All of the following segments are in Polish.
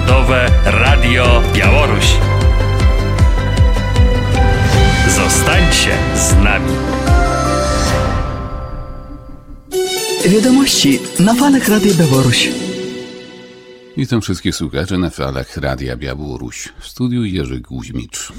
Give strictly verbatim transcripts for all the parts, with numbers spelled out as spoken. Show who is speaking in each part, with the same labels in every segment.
Speaker 1: Narodowe Radio Białoruś. Zostańcie z nami.
Speaker 2: Wiadomości na falach Radia Białoruś.
Speaker 3: Witam wszystkich słuchaczy na falach Radia Białoruś. W studiu Jerzy Kuźmicz.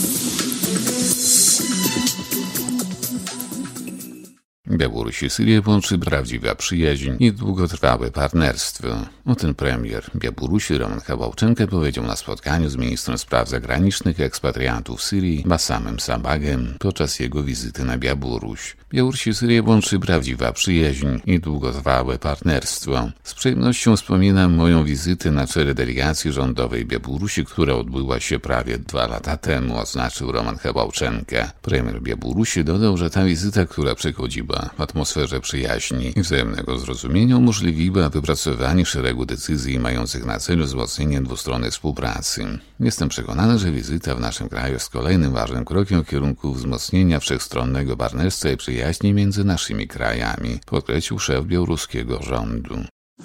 Speaker 3: Białoruś i Syrię łączy prawdziwa przyjaźń i długotrwałe partnerstwo. O tym premier Białorusi Roman Chwałczenko powiedział na spotkaniu z ministrem spraw zagranicznych ekspatriantów Syrii Basamem Sabagiem podczas jego wizyty na Białoruś. Białoruś i Syrię łączy prawdziwa przyjaźń i długotrwałe partnerstwo. Z przyjemnością wspominam moją wizytę na czele delegacji rządowej Białorusi, która odbyła się prawie dwa lata temu, oznaczył Roman Chwałczenko. Premier Białorusi dodał, że ta wizyta, która przechodziła w atmosferze przyjaźni i wzajemnego zrozumienia, umożliwiła wypracowanie szeregu decyzji mających na celu wzmocnienie dwustronnej współpracy. Jestem przekonany, że wizyta w naszym kraju jest kolejnym ważnym krokiem w kierunku wzmocnienia wszechstronnego partnerstwa i przyjaźni między naszymi krajami, podkreślił szef białoruskiego rządu.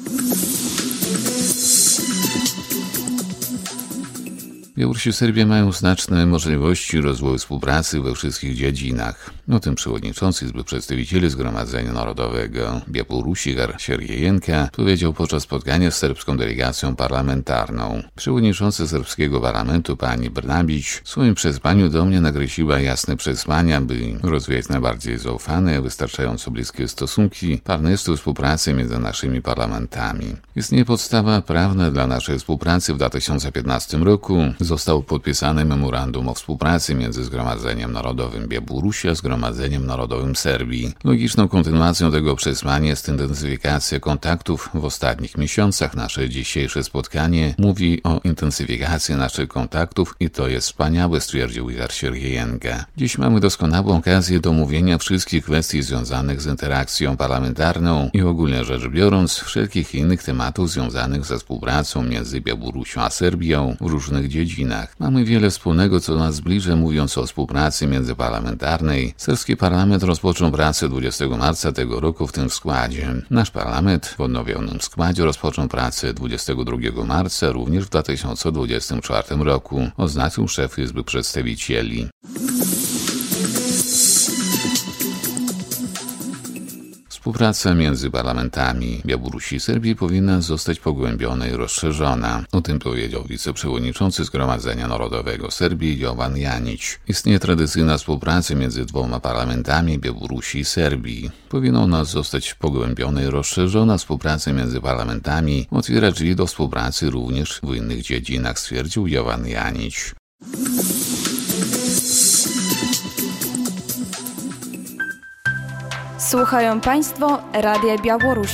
Speaker 3: Białoruś i Serbia mają znaczne możliwości rozwoju współpracy we wszystkich dziedzinach. O tym przewodniczący Izby Przedstawicieli Zgromadzenia Narodowego Białorusi Igor Siergijenka powiedział podczas spotkania z serbską delegacją parlamentarną. Przewodniczący serbskiego parlamentu pani Brnabić w swoim przesłaniu do mnie nakreśliła jasne przesłania, by rozwijać najbardziej zaufane, wystarczająco bliskie stosunki, partnerstwo i współpracę między naszymi parlamentami. Istnieje podstawa prawna dla naszej współpracy. W dwa tysiące piętnastym roku zostało podpisane memorandum o współpracy między Zgromadzeniem Narodowym Białorusi a Zgromadzeniem Narodowym Serbii. Logiczną kontynuacją tego przesłania jest intensyfikacja kontaktów w ostatnich miesiącach. Nasze dzisiejsze spotkanie mówi o intensyfikacji naszych kontaktów i to jest wspaniałe, stwierdził Igor Siergijenka. Dziś mamy doskonałą okazję do omówienia wszystkich kwestii związanych z interakcją parlamentarną i ogólnie rzecz biorąc wszelkich innych tematów związanych ze współpracą między Białorusią a Serbią w różnych dziedzinach. Mamy wiele wspólnego, co nas zbliża. Mówiąc o współpracy międzyparlamentarnej, serbski parlament rozpoczął pracę dwudziestego marca tego roku w tym składzie. Nasz parlament w odnowionym składzie rozpoczął pracę dwudziestego drugiego marca również w dwa tysiące dwudziestym czwartym roku, oznaczył szef Izby Przedstawicieli. Współpraca między parlamentami Białorusi i Serbii powinna zostać pogłębiona i rozszerzona. O tym powiedział wiceprzewodniczący Zgromadzenia Narodowego Serbii Jovan Janić. Istnieje tradycyjna współpraca między dwoma parlamentami Białorusi i Serbii. Powinna ona zostać pogłębiona i rozszerzona. Współpraca między parlamentami otwiera drzwi do współpracy również w innych dziedzinach, stwierdził Jovan Janić.
Speaker 4: Słuchają Państwo Radia Białoruś.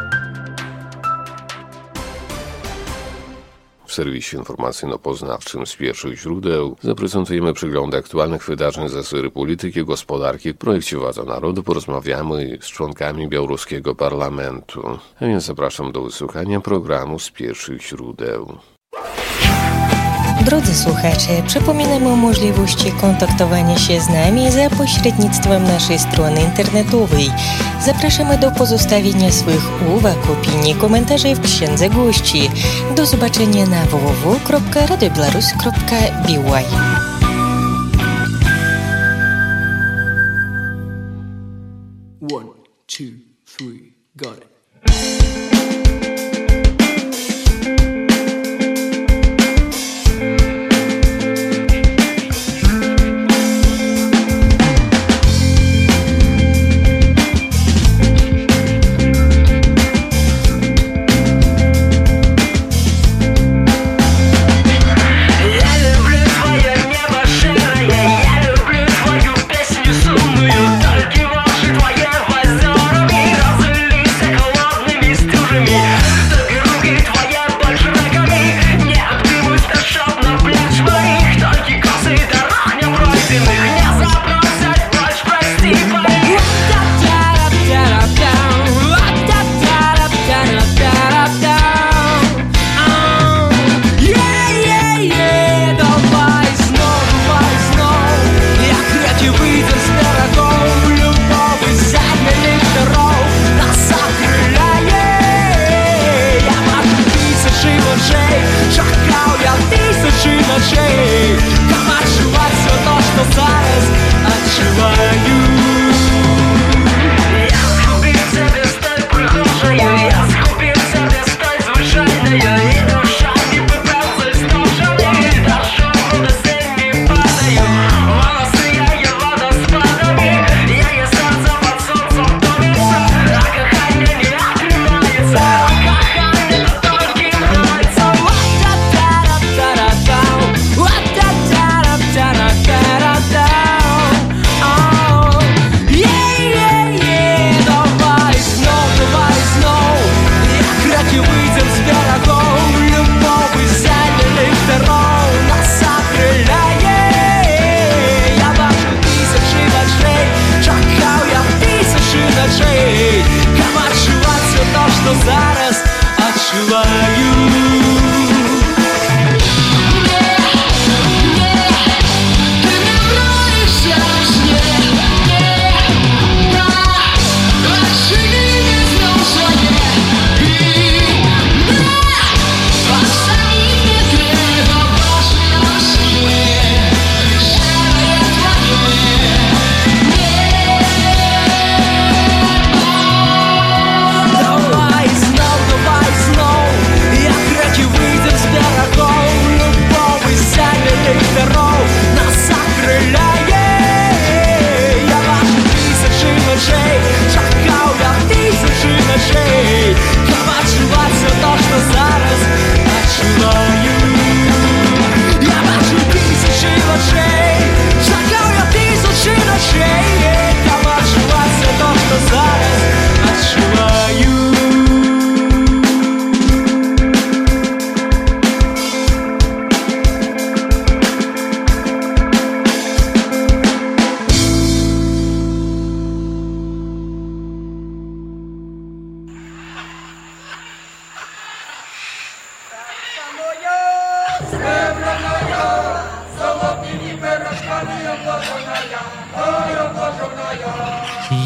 Speaker 5: W serwisie informacyjno-poznawczym z pierwszych źródeł zaprezentujemy przegląd aktualnych wydarzeń ze sfery polityki, gospodarki. W projekcie Władza Narodu porozmawiamy z członkami białoruskiego parlamentu. A więc zapraszam do wysłuchania programu z pierwszych źródeł.
Speaker 6: Drodzy słuchacze, przypominamy o możliwości kontaktowania się z nami za pośrednictwem naszej strony internetowej. Zapraszamy do pozostawienia swoich uwag, opinii, komentarzy w księdze gości. Do zobaczenia na w w w kropka radio białorus kropka b y.
Speaker 7: One, two, three, got it.
Speaker 8: Только ваши твои глаза, разлейся холодными стужами.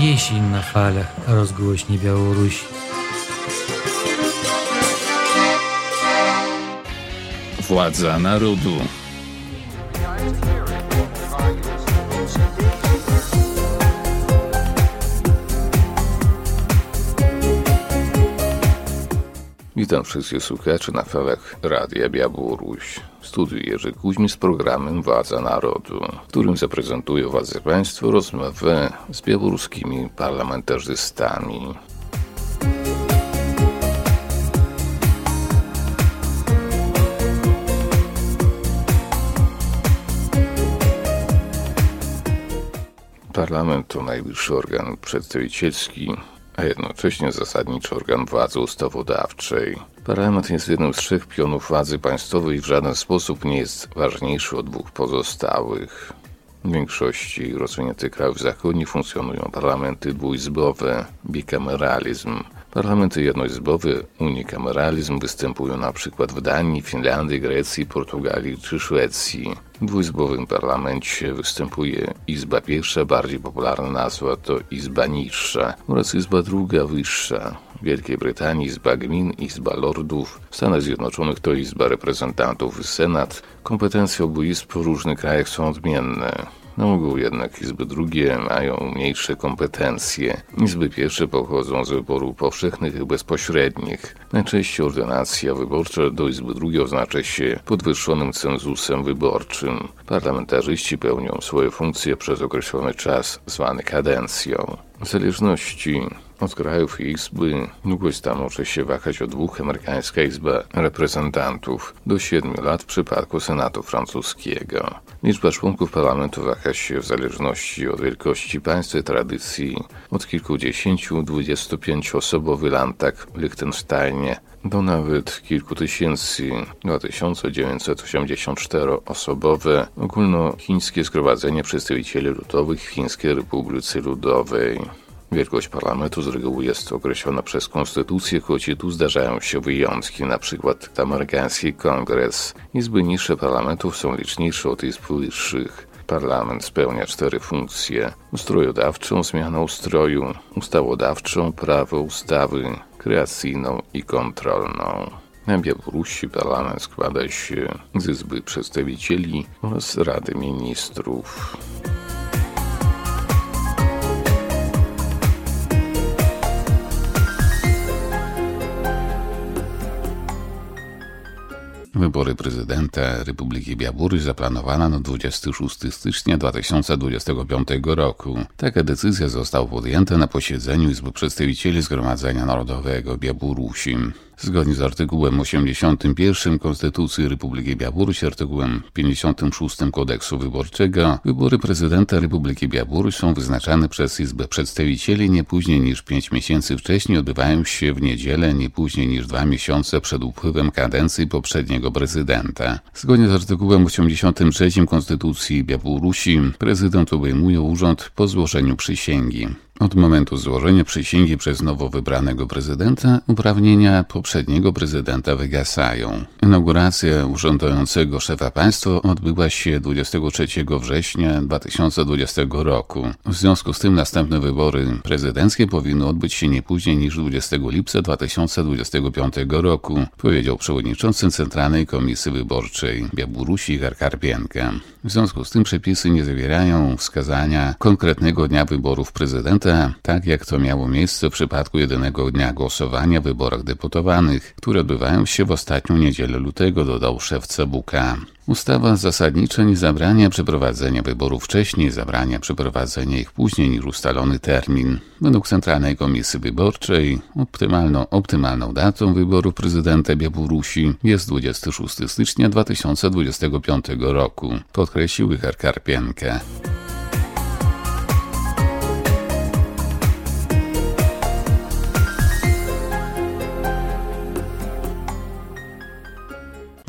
Speaker 8: Jesień na falach rozgłośni Białorusi.
Speaker 3: Władza narodu.
Speaker 5: Witam wszystkich słuchaczy na falach Radia Białoruś. W studiu Jerzy Kuźmi z programem Władza Narodu, w którym zaprezentuję władze państwu rozmowę z białoruskimi parlamentarzystami. Parlament to najwyższy organ przedstawicielski, a jednocześnie zasadniczy organ władzy ustawodawczej. Parlament jest jednym z trzech pionów władzy państwowej i w żaden sposób nie jest ważniejszy od dwóch pozostałych. W większości rozwiniętych krajów zachodnich funkcjonują parlamenty dwuizbowe, bikameralizm. Parlamenty jednoizbowe, unikameralizm występują na przykład w Danii, Finlandii, Grecji, Portugalii czy Szwecji. W dwuizbowym parlamencie występuje Izba pierwsza, bardziej popularna nazwa to Izba niższa oraz Izba druga, wyższa. W Wielkiej Brytanii Izba Gmin, Izba Lordów, w Stanach Zjednoczonych to Izba Reprezentantów i Senat. Kompetencje obu izb w różnych krajach są odmienne. Na ogół jednak Izby drugie mają mniejsze kompetencje. Izby pierwsze pochodzą z wyborów powszechnych i bezpośrednich. Najczęściej ordynacja wyborcza do Izby drugiej oznacza się podwyższonym cenzusem wyborczym. Parlamentarzyści pełnią swoje funkcje przez określony czas zwany kadencją. W zależności od krajów i izby długość ta może się wahać od dwóch, amerykańska Izba Reprezentantów, do siedmiu lat w przypadku Senatu francuskiego. Liczba członków parlamentu waha się w zależności od wielkości państwa i tradycji od kilkudziesięciu do dwudziestu pięciu osobowy Landtag w Liechtensteinie do nawet kilku tysięcy, dwa tysiące dziewięćset osiemdziesiąt cztery osobowe ogólnochińskie Zgromadzenie Przedstawicieli Ludowych w Chińskiej Republice Ludowej. Wielkość parlamentu z reguły jest określona przez konstytucję, choć i tu zdarzają się wyjątki, na przykład amerykański kongres. Izby niższe parlamentów są liczniejsze od izb wyższych. Parlament spełnia cztery funkcje: ustrojodawczą, zmianę ustroju, ustawodawczą, prawo, ustawy, kreacyjną i kontrolną. Na Białorusi parlament składa się z Izby Przedstawicieli oraz Rady Ministrów.
Speaker 3: Wybory prezydenta Republiki Białoruś zaplanowano na dwudziestego szóstego stycznia dwa tysiące dwudziestego piątego roku. Taka decyzja została podjęta na posiedzeniu Izby Przedstawicieli Zgromadzenia Narodowego Białorusi. Zgodnie z artykułem osiemdziesiątym pierwszym Konstytucji Republiki Białoruś, artykułem pięćdziesiątym szóstym Kodeksu Wyborczego, wybory prezydenta Republiki Białoruś są wyznaczane przez Izbę Przedstawicieli nie później niż pięć miesięcy wcześniej, odbywają się w niedzielę nie później niż dwa miesiące przed upływem kadencji poprzedniego prezydenta. Zgodnie z artykułem osiemdziesiątym trzecim Konstytucji Białorusi prezydent obejmuje urząd po złożeniu przysięgi. Od momentu złożenia przysięgi przez nowo wybranego prezydenta uprawnienia poprzedniego prezydenta wygasają. Inauguracja urzędującego szefa państwa odbyła się dwudziestego trzeciego września dwa tysiące dwudziestego roku. W związku z tym następne wybory prezydenckie powinny odbyć się nie później niż dwudziestego lipca dwa tysiące dwudziestego piątego roku, powiedział przewodniczący Centralnej Komisji Wyborczej Białorusi Igor Karpienka. W związku z tym przepisy nie zawierają wskazania konkretnego dnia wyborów prezydenta, tak jak to miało miejsce w przypadku jedynego dnia głosowania w wyborach deputowanych, które odbywają się w ostatnią niedzielę lutego, dodał szef C B K. Ustawa zasadnicza nie zabrania przeprowadzenia wyborów wcześniej, zabrania przeprowadzenia ich później niż ustalony termin. Według Centralnej Komisji Wyborczej optymalną, optymalną datą wyborów prezydenta Białorusi jest dwudziestego szóstego stycznia dwa tysiące dwudziestego piątego roku, podkreślił Igor Karpienka.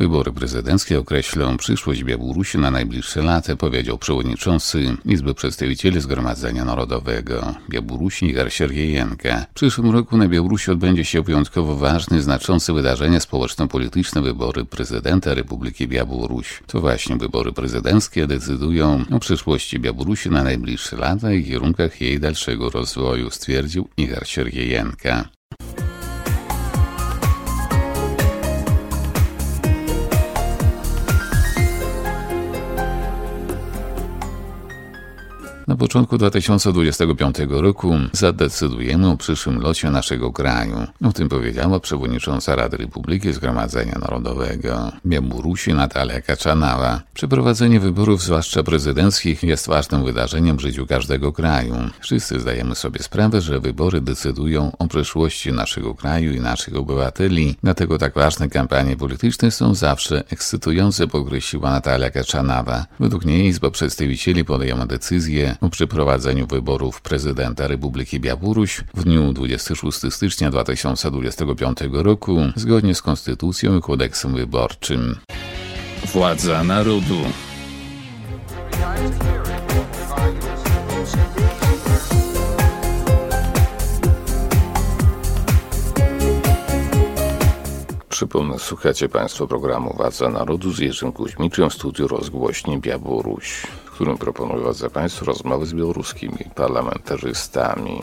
Speaker 3: Wybory prezydenckie określą przyszłość Białorusi na najbliższe lata, powiedział przewodniczący Izby Przedstawicieli Zgromadzenia Narodowego Białorusi Igor Siergiejenko. W przyszłym roku na Białorusi odbędzie się wyjątkowo ważne, znaczące wydarzenie społeczno-polityczne, wybory prezydenta Republiki Białoruś. To właśnie wybory prezydenckie decydują o przyszłości Białorusi na najbliższe lata i kierunkach jej dalszego rozwoju, stwierdził Igor Siergiejenko. Na początku dwa tysiące dwudziestego piątego roku zadecydujemy o przyszłym losie naszego kraju. O tym powiedziała przewodnicząca Rady Republiki Zgromadzenia Narodowego Białorusi Natalia Kaczanawa. Przeprowadzenie wyborów, zwłaszcza prezydenckich, jest ważnym wydarzeniem w życiu każdego kraju. Wszyscy zdajemy sobie sprawę, że wybory decydują o przyszłości naszego kraju i naszych obywateli. Dlatego tak ważne kampanie polityczne są zawsze ekscytujące, podkreśliła Natalia Kaczanawa. Według niej Izba Przedstawicieli podejmuje decyzję o przeprowadzeniu wyborów prezydenta Republiki Białoruś w dniu dwudziestego szóstego stycznia dwa tysiące dwudziestego piątego roku zgodnie z konstytucją i kodeksem wyborczym.
Speaker 1: Władza narodu.
Speaker 5: Przypomnę, słuchacie Państwo programu Władza Narodu z Jerzym Kuźmiczem w studiu Rozgłośni Białoruś, w którym proponuję za Państwu rozmowy z białoruskimi parlamentarzystami.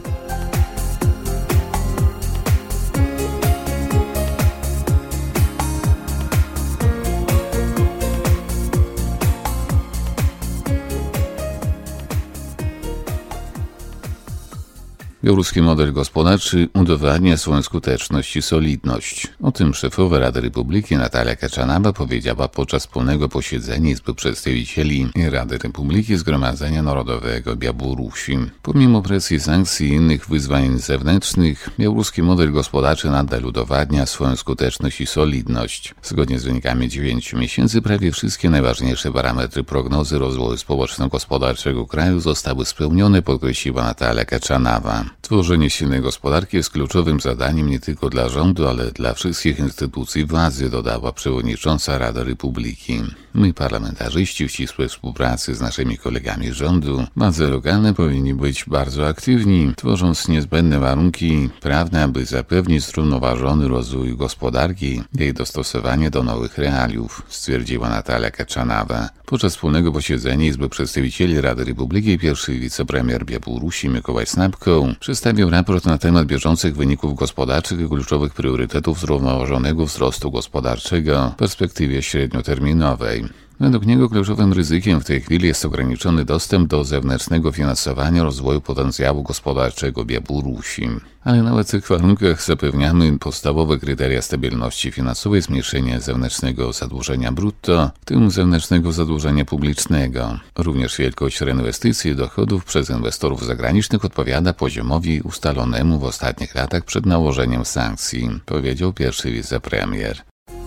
Speaker 3: Białoruski model gospodarczy udowadnia swoją skuteczność i solidność. O tym szefowa Rady Republiki Natalia Kaczanawa powiedziała podczas wspólnego posiedzenia Izby Przedstawicieli Rady Republiki Zgromadzenia Narodowego Białorusi. Pomimo presji sankcji i innych wyzwań zewnętrznych, białoruski model gospodarczy nadal udowadnia swoją skuteczność i solidność. Zgodnie z wynikami dziewięciu miesięcy prawie wszystkie najważniejsze parametry prognozy rozwoju społeczno-gospodarczego kraju zostały spełnione, podkreśliła Natalia Kaczanawa. Tworzenie silnej gospodarki jest kluczowym zadaniem nie tylko dla rządu, ale dla wszystkich instytucji władzy, dodała przewodnicząca Rady Republiki. My, parlamentarzyści, w ścisłej współpracy z naszymi kolegami z rządu, władze lokalne powinni być bardzo aktywni, tworząc niezbędne warunki prawne, aby zapewnić zrównoważony rozwój gospodarki i jej dostosowanie do nowych realiów, stwierdziła Natalia Kaczanawa. Podczas wspólnego posiedzenia Izby Przedstawicieli Rady Republiki pierwszy wicepremier Białorusi Mikołaj Snapko przedstawił raport na temat bieżących wyników gospodarczych i kluczowych priorytetów zrównoważonego wzrostu gospodarczego w perspektywie średnioterminowej. Według niego kluczowym ryzykiem w tej chwili jest ograniczony dostęp do zewnętrznego finansowania rozwoju potencjału gospodarczego Białorusi. Ale nawet w tych warunkach zapewniamy podstawowe kryteria stabilności finansowej, zmniejszenie zewnętrznego zadłużenia brutto, w tym zewnętrznego zadłużenia publicznego. Również wielkość reinwestycji i dochodów przez inwestorów zagranicznych odpowiada poziomowi ustalonemu w ostatnich latach przed nałożeniem sankcji, powiedział pierwszy wicepremier.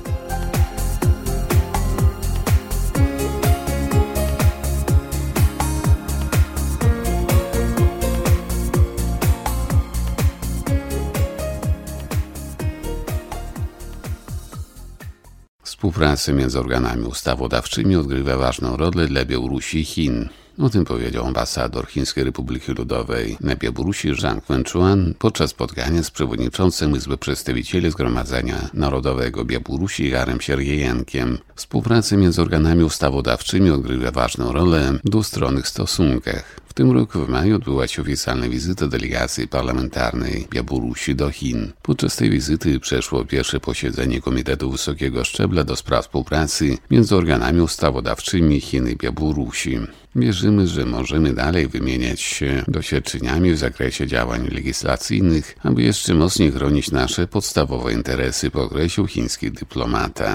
Speaker 3: Współpraca między organami ustawodawczymi odgrywa ważną rolę dla Białorusi i Chin. O tym powiedział ambasador Chińskiej Republiki Ludowej na Białorusi Zhang Wenchuan podczas spotkania z przewodniczącym Izby Przedstawicieli Zgromadzenia Narodowego Białorusi Igorem Siergiejenkiem. Współpraca między organami ustawodawczymi odgrywa ważną rolę w dwustronnych stosunkach. W tym roku w maju odbyła się oficjalna wizyta delegacji parlamentarnej Białorusi do Chin. Podczas tej wizyty przeszło pierwsze posiedzenie Komitetu Wysokiego Szczebla do spraw współpracy między organami ustawodawczymi Chin i Białorusi. Wierzymy, że możemy dalej wymieniać się doświadczeniami w zakresie działań legislacyjnych, aby jeszcze mocniej chronić nasze podstawowe interesy, podkreślił chiński dyplomata.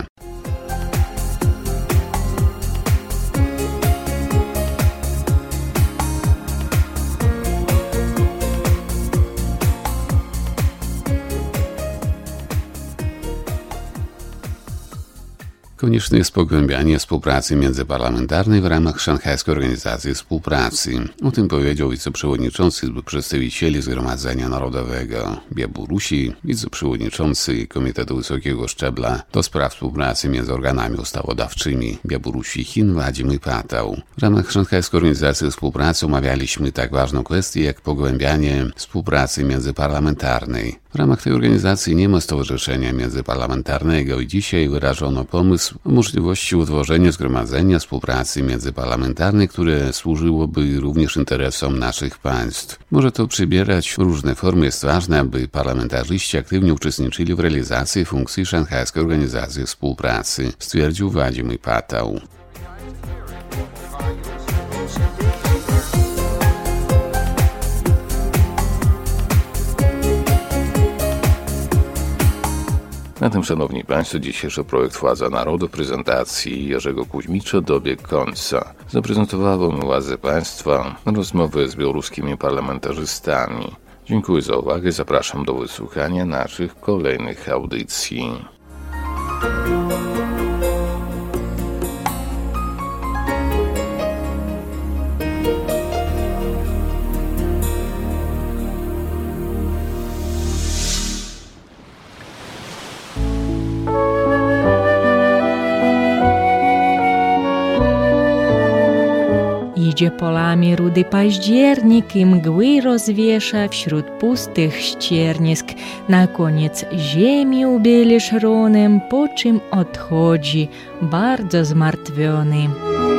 Speaker 3: Konieczne jest pogłębianie współpracy międzyparlamentarnej w ramach Szanghajskiej Organizacji Współpracy. O tym powiedział wiceprzewodniczący Izby Przedstawicieli Zgromadzenia Narodowego Białorusi, wiceprzewodniczący Komitetu Wysokiego Szczebla do spraw współpracy między organami ustawodawczymi Białorusi i Chin Władimir Patał. W ramach Szanghajskiej Organizacji Współpracy omawialiśmy tak ważną kwestię jak pogłębianie współpracy międzyparlamentarnej. W ramach tej organizacji nie ma stowarzyszenia międzyparlamentarnego i dzisiaj wyrażono pomysł o możliwości utworzenia zgromadzenia współpracy międzyparlamentarnej, które służyłoby również interesom naszych państw. Może to przybierać różne formy. Jest ważne, aby parlamentarzyści aktywnie uczestniczyli w realizacji funkcji Szanghajskiej Organizacji Współpracy, stwierdził Władimir Patał.
Speaker 5: Na tym, szanowni państwo, dzisiejszy projekt Władza Narodu prezentacji Jerzego Kuźmicza dobiegł końca. Zaprezentowałem Władzę Państwa rozmowy z białoruskimi parlamentarzystami. Dziękuję za uwagę, zapraszam do wysłuchania naszych kolejnych audycji.
Speaker 6: Idzie polami rudy październik i mgły rozwiesza wśród pustych ściernisk. Na koniec ziemi ubieli szronem, po czym odchodzi bardzo zmartwiony.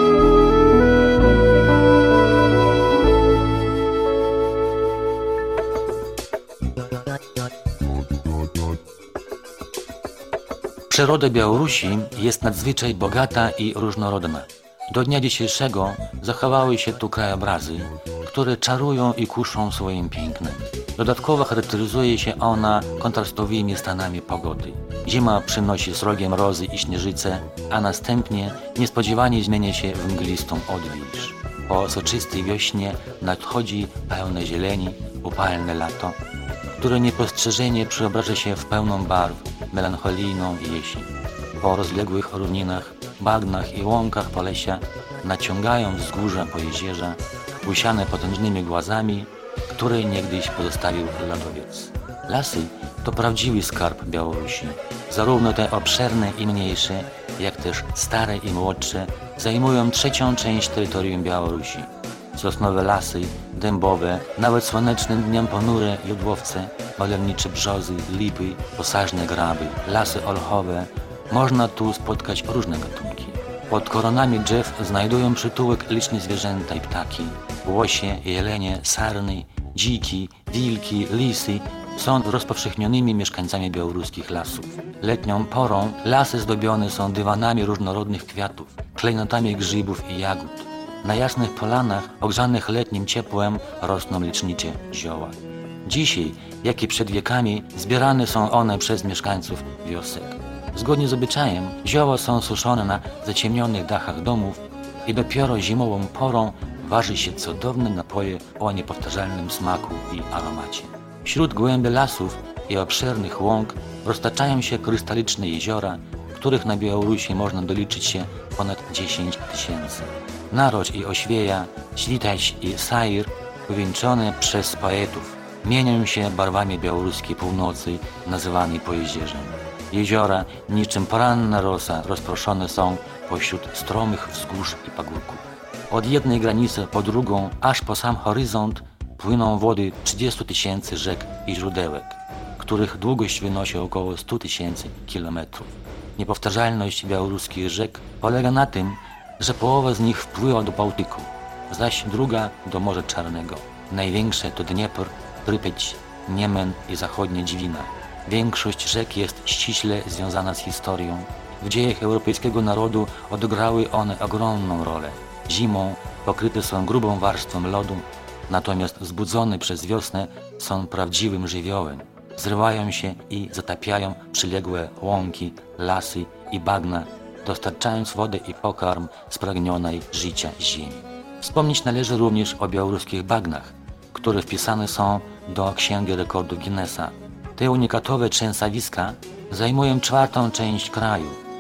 Speaker 9: Przyroda Białorusi jest nadzwyczaj bogata i różnorodna. Do dnia dzisiejszego zachowały się tu krajobrazy, które czarują i kuszą swoim pięknem. Dodatkowo charakteryzuje się ona kontrastowymi stanami pogody. Zima przynosi srogie mrozy i śnieżyce, a następnie niespodziewanie zmienia się w mglistą odwilż. Po soczystej wiośnie nadchodzi pełne zieleni, upalne lato, które niepostrzeżenie przeobraża się w pełną barw, melancholijną jesień. Po rozległych równinach, bagnach i łąkach Polesia naciągają wzgórza po jezierza, usiane potężnymi głazami, które niegdyś pozostawił lodowiec. Lasy to prawdziwy skarb Białorusi. Zarówno te obszerne i mniejsze, jak też stare i młodsze zajmują trzecią część terytorium Białorusi. Sosnowe lasy, dębowe, nawet słonecznym dniem ponure jodłowce, malownicze brzozy, lipy, posażne graby, lasy olchowe. Można tu spotkać różne gatunki. Pod koronami drzew znajdują przytułek liczne zwierzęta i ptaki. Łosie, jelenie, sarny, dziki, wilki, lisy są rozpowszechnionymi mieszkańcami białoruskich lasów. Letnią porą lasy zdobione są dywanami różnorodnych kwiatów, klejnotami grzybów i jagód. Na jasnych polanach, ogrzanych letnim ciepłem, rosną licznicze zioła. Dzisiaj, jak i przed wiekami, zbierane są one przez mieszkańców wiosek. Zgodnie z obyczajem, zioła są suszone na zaciemnionych dachach domów i dopiero zimową porą waży się cudowne napoje o niepowtarzalnym smaku i aromacie. Wśród głębi lasów i obszernych łąk roztaczają się krystaliczne jeziora, których na Białorusi można doliczyć się ponad dziesięć tysięcy. Narodź i Oświeja, Świtać i Sair, uwieńczone przez poetów, mienią się barwami białoruskiej północy, nazywanej Pojezierzem. Jeziora, niczym poranna rosa, rozproszone są pośród stromych wzgórz i pagórków. Od jednej granicy po drugą, aż po sam horyzont, płyną wody trzydziestu tysięcy rzek i źródełek, których długość wynosi około stu tysięcy kilometrów. Niepowtarzalność białoruskich rzek polega na tym, że połowa z nich wpływa do Bałtyku, zaś druga do Morza Czarnego. Największe to Dniepr, Prypeć, Niemen i zachodnia Dwina. Większość rzek jest ściśle związana z historią. W dziejach europejskiego narodu odegrały one ogromną rolę. Zimą pokryte są grubą warstwą lodu, natomiast wzbudzone przez wiosnę są prawdziwym żywiołem. Zrywają się i zatapiają przyległe łąki, lasy i bagna, dostarczając wodę i pokarm spragnionej życia ziemi. Wspomnieć należy również o białoruskich bagnach, które wpisane są do Księgi Rekordów Guinnessa. Te unikatowe trzęsawiska zajmują czwartą część kraju.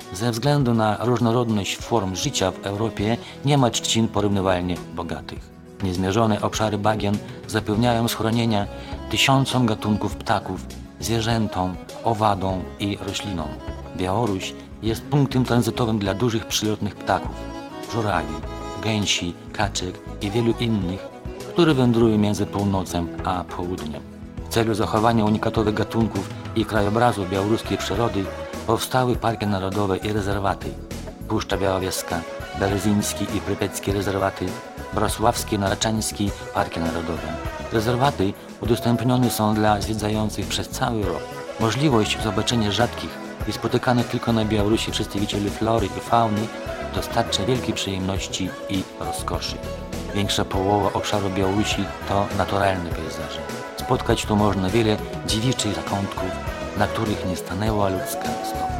Speaker 9: Ze względu na różnorodność form życia w Europie nie ma trzcin porównywalnie bogatych. Niezmierzone obszary bagien zapewniają schronienia tysiącom gatunków ptaków, zwierzętom, owadom i roślinom. Białoruś jest punktem tranzytowym dla dużych przylotnych ptaków, żurawi, gęsi, kaczek i wielu innych, które wędrują między północą a południem. W celu zachowania unikatowych gatunków i krajobrazu białoruskiej przyrody powstały parki narodowe i rezerwaty: Puszcza Białowieska, Berezyński i Prypecki rezerwaty, Wrocławski i Narczański parki narodowe. Rezerwaty udostępnione są dla zwiedzających przez cały rok. Możliwość zobaczenia rzadkich i spotykanych tylko na Białorusi przedstawicieli flory i fauny dostarcza wielkiej przyjemności i rozkoszy. Większa połowa obszaru Białorusi to naturalne pejzaże. Spotkać tu można wiele dziewiczych zakątków, na których nie stanęła ludzka stopa.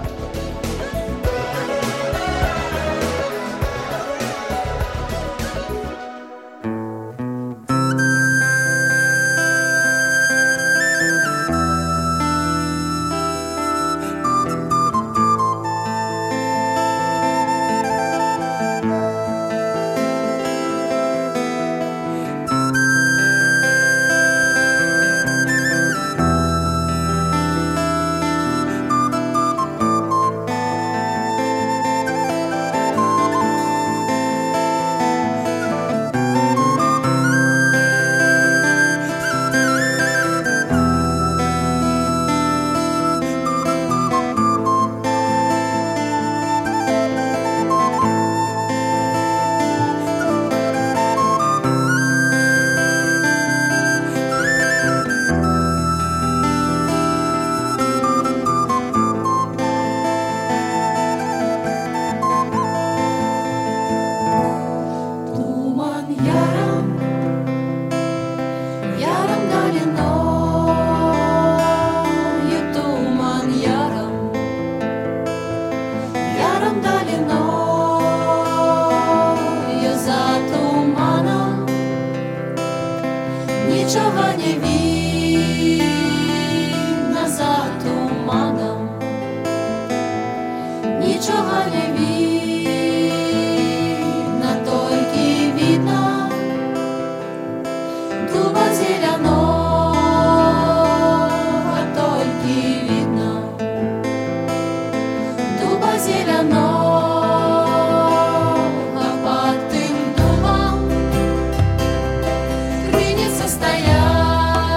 Speaker 10: Стоять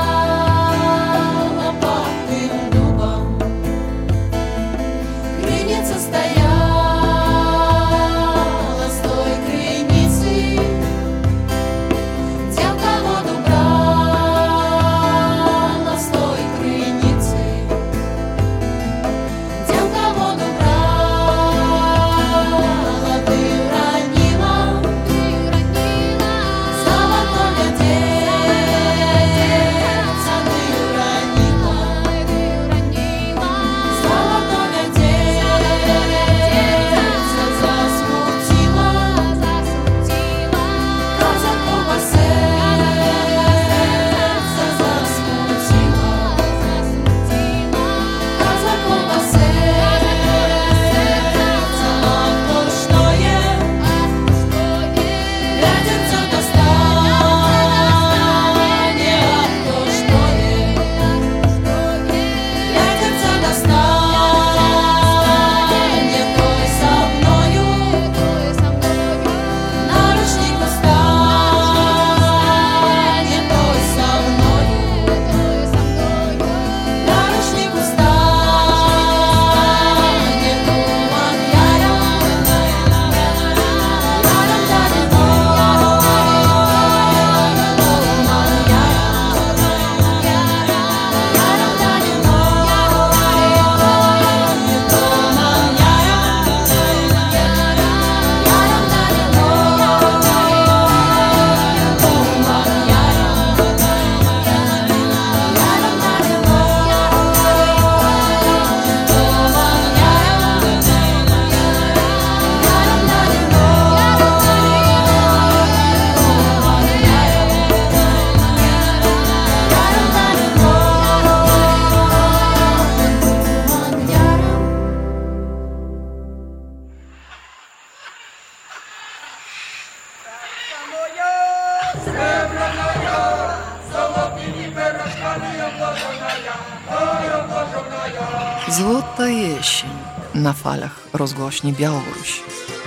Speaker 2: Złota jesień na falach rozgłośni Białorusi.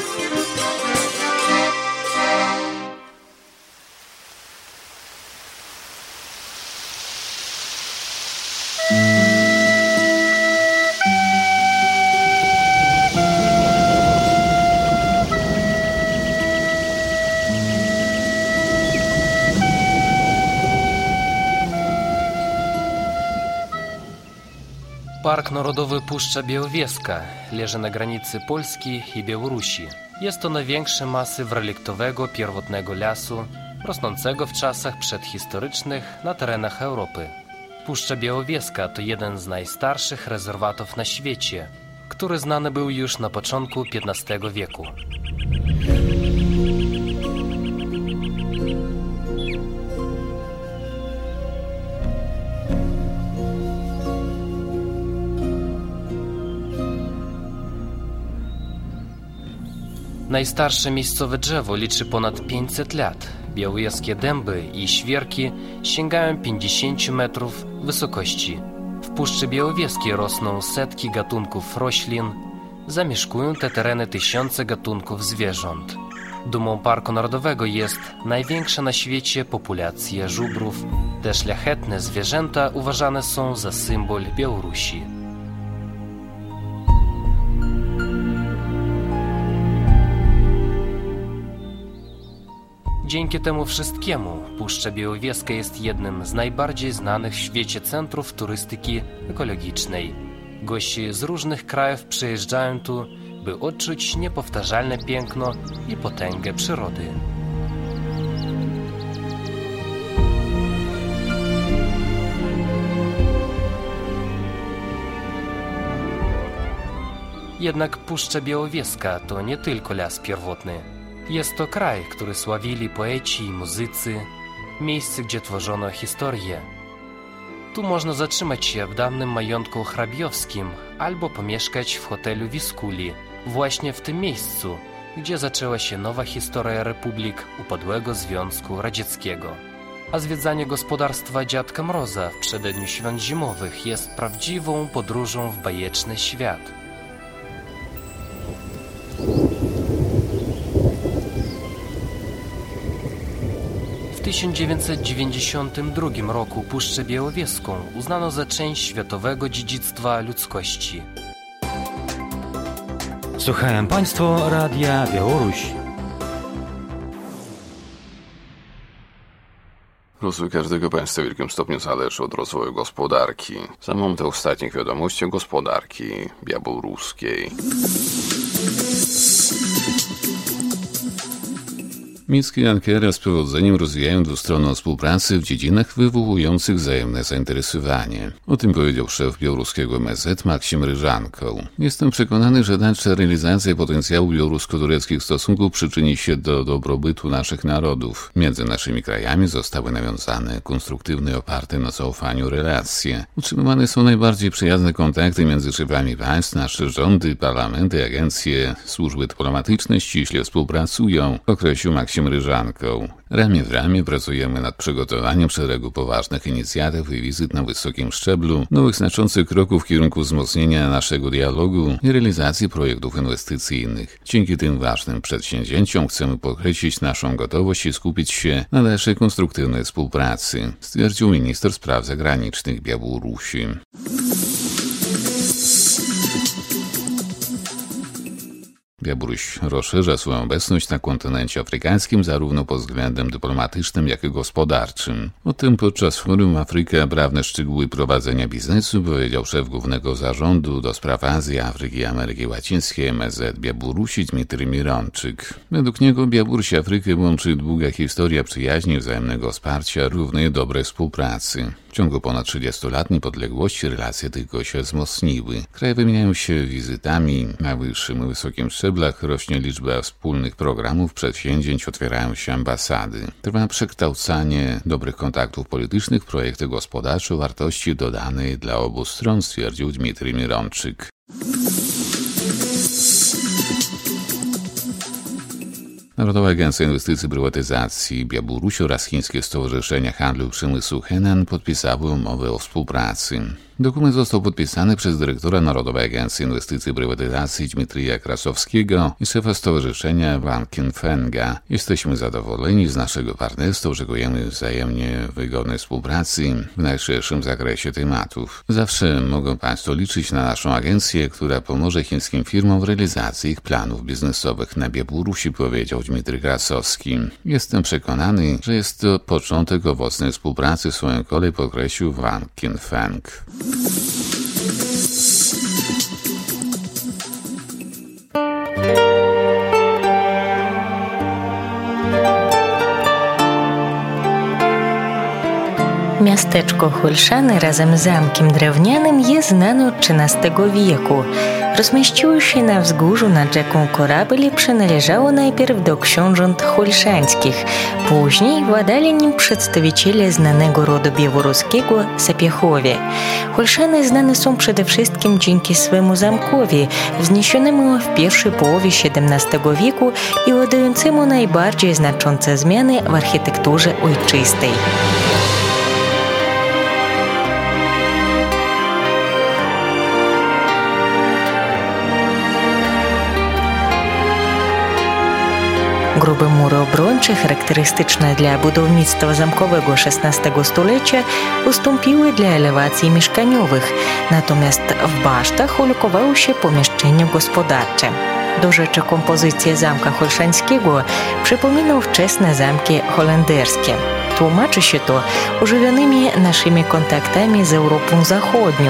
Speaker 10: Park Narodowy Puszcza Białowieska leży na granicy Polski i Białorusi. Jest to największe masyw reliktowego pierwotnego lasu, rosnącego w czasach przedhistorycznych na terenach Europy. Puszcza Białowieska to jeden z najstarszych rezerwatów na świecie, który znany był już na początku piętnastego wieku. Najstarsze miejscowe drzewo liczy ponad pięćset lat. Białowieski dęby i świerki sięgają pięćdziesiąt metrów wysokości. W Puszczy Białowieskiej rosną setki gatunków roślin. Zamieszkują te tereny tysiące gatunków zwierząt. Dumą Parku Narodowego jest największa na świecie populacja żubrów. Te szlachetne zwierzęta uważane są za symbol Białorusi. Dzięki temu wszystkiemu Puszcza Białowieska jest jednym z najbardziej znanych w świecie centrów turystyki ekologicznej. Goście z różnych krajów przyjeżdżają tu, by odczuć niepowtarzalne piękno i potęgę przyrody. Jednak Puszcza Białowieska to nie tylko las pierwotny. Jest to kraj, który sławili poeci i muzycy, miejsce, gdzie tworzono historię. Tu można zatrzymać się w dawnym majątku hrabiowskim albo pomieszkać w hotelu Wiskuli, właśnie w tym miejscu, gdzie zaczęła się nowa historia republik upadłego Związku Radzieckiego. A zwiedzanie gospodarstwa Dziadka Mroza w przededniu świąt zimowych jest prawdziwą podróżą w bajeczny świat. W tysiąc dziewięćset dziewięćdziesiątym drugim roku Puszczę Białowieską uznano za część światowego dziedzictwa ludzkości.
Speaker 8: Słuchają Państwo Radia Białoruś.
Speaker 5: Rozwój każdego państwa w wielkim stopniu zależy od rozwoju gospodarki. Samą te ostatnich wiadomości gospodarki białoruskiej.
Speaker 3: Mińsk i Ankara z powodzeniem rozwijają dwustronną współpracę w dziedzinach wywołujących wzajemne zainteresowanie. O tym powiedział szef białoruskiego M S Z Maksim Ryżanko. Jestem przekonany, że dalsza realizacja potencjału białorusko-tureckich stosunków przyczyni się do dobrobytu naszych narodów. Między naszymi krajami zostały nawiązane konstruktywne, oparte na zaufaniu relacje. Utrzymywane są najbardziej przyjazne kontakty między szefami państw. Nasze rządy, parlamenty, agencje, służby dyplomatyczne ściśle współpracują, określił Maksim Ryżanką. Ramię w ramię pracujemy nad przygotowaniem szeregu poważnych inicjatyw i wizyt na wysokim szczeblu, nowych znaczących kroków w kierunku wzmocnienia naszego dialogu i realizacji projektów inwestycyjnych. Dzięki tym ważnym przedsięwzięciom chcemy podkreślić naszą gotowość i skupić się na dalszej konstruktywnej współpracy, stwierdził minister spraw zagranicznych Białorusi. Białoruś rozszerza swoją obecność na kontynencie afrykańskim zarówno pod względem dyplomatycznym, jak i gospodarczym. O tym podczas forum Afryka prawne szczegóły prowadzenia biznesu powiedział szef Głównego Zarządu do spraw Azji, Afryki i Ameryki Łacińskiej M S Z Białorusi Dmitrij Mironczyk. Według niego Białoruś i Afrykę łączy długa historia przyjaźni, wzajemnego wsparcia, równej dobrej współpracy. W ciągu ponad trzydziestu lat niepodległości relacje tylko się wzmocniły. Kraje wymieniają się wizytami na wyższym i wysokim szczeblach, rośnie liczba wspólnych programów, przedsięwzięć, otwierają się ambasady. Trwa przekształcanie dobrych kontaktów politycznych w projekty gospodarcze o wartości dodanej dla obu stron, stwierdził Dmitrij Mironczyk. Narodowa Agencja Inwestycji i Prywatyzacji Białorusi oraz Chińskie Stowarzyszenie Handlu i Przemysłu Henan podpisały umowę o współpracy. Dokument został podpisany przez dyrektora Narodowej Agencji Inwestycji i Prywatyzacji Dmitrija Krasowskiego i szefa Stowarzyszenia Van Kinfenga. Jesteśmy zadowoleni z naszego partnerstwa, oczekujemy wzajemnie wygodnej współpracy w najszerszym zakresie tematów. Zawsze mogą Państwo liczyć na naszą agencję, która pomoże chińskim firmom w realizacji ich planów biznesowych na Białorusi, powiedział Dmitry Krasowski. Jestem przekonany, że jest to początek owocnej współpracy, w swoją kolej podkreślił Van Kinfeng.
Speaker 6: Miasteczko Hulszany razem z zamkiem drewnianym jest znane od trzynastego wieku. Rozmieściło się na wzgórzu nad rzeką Korabel i przynależało najpierw do książąt hulszańskich. Później władali nim przedstawiciele znanego rodu białoruskiego Sapiechowie. Hulszany znane są przede wszystkim dzięki swemu zamkowi, wzniesionemu w pierwszej połowie siedemnastego wieku i oddającemu najbardziej znaczące zmiany w architekturze ojczystej. Grube mury obrończe, charakterystyczne dla budownictwa zamkowego szesnastego stulecia, ustąpiły dla elewacji mieszkaniowych, natomiast w basztach ulokowały się pomieszczenia gospodarcze. Do rzeczy kompozycja zamka hulszańskiego przypomina wczesne zamki holenderskie. Tłumaczy się to ożywionymi naszymi kontaktami z Europą Zachodnią.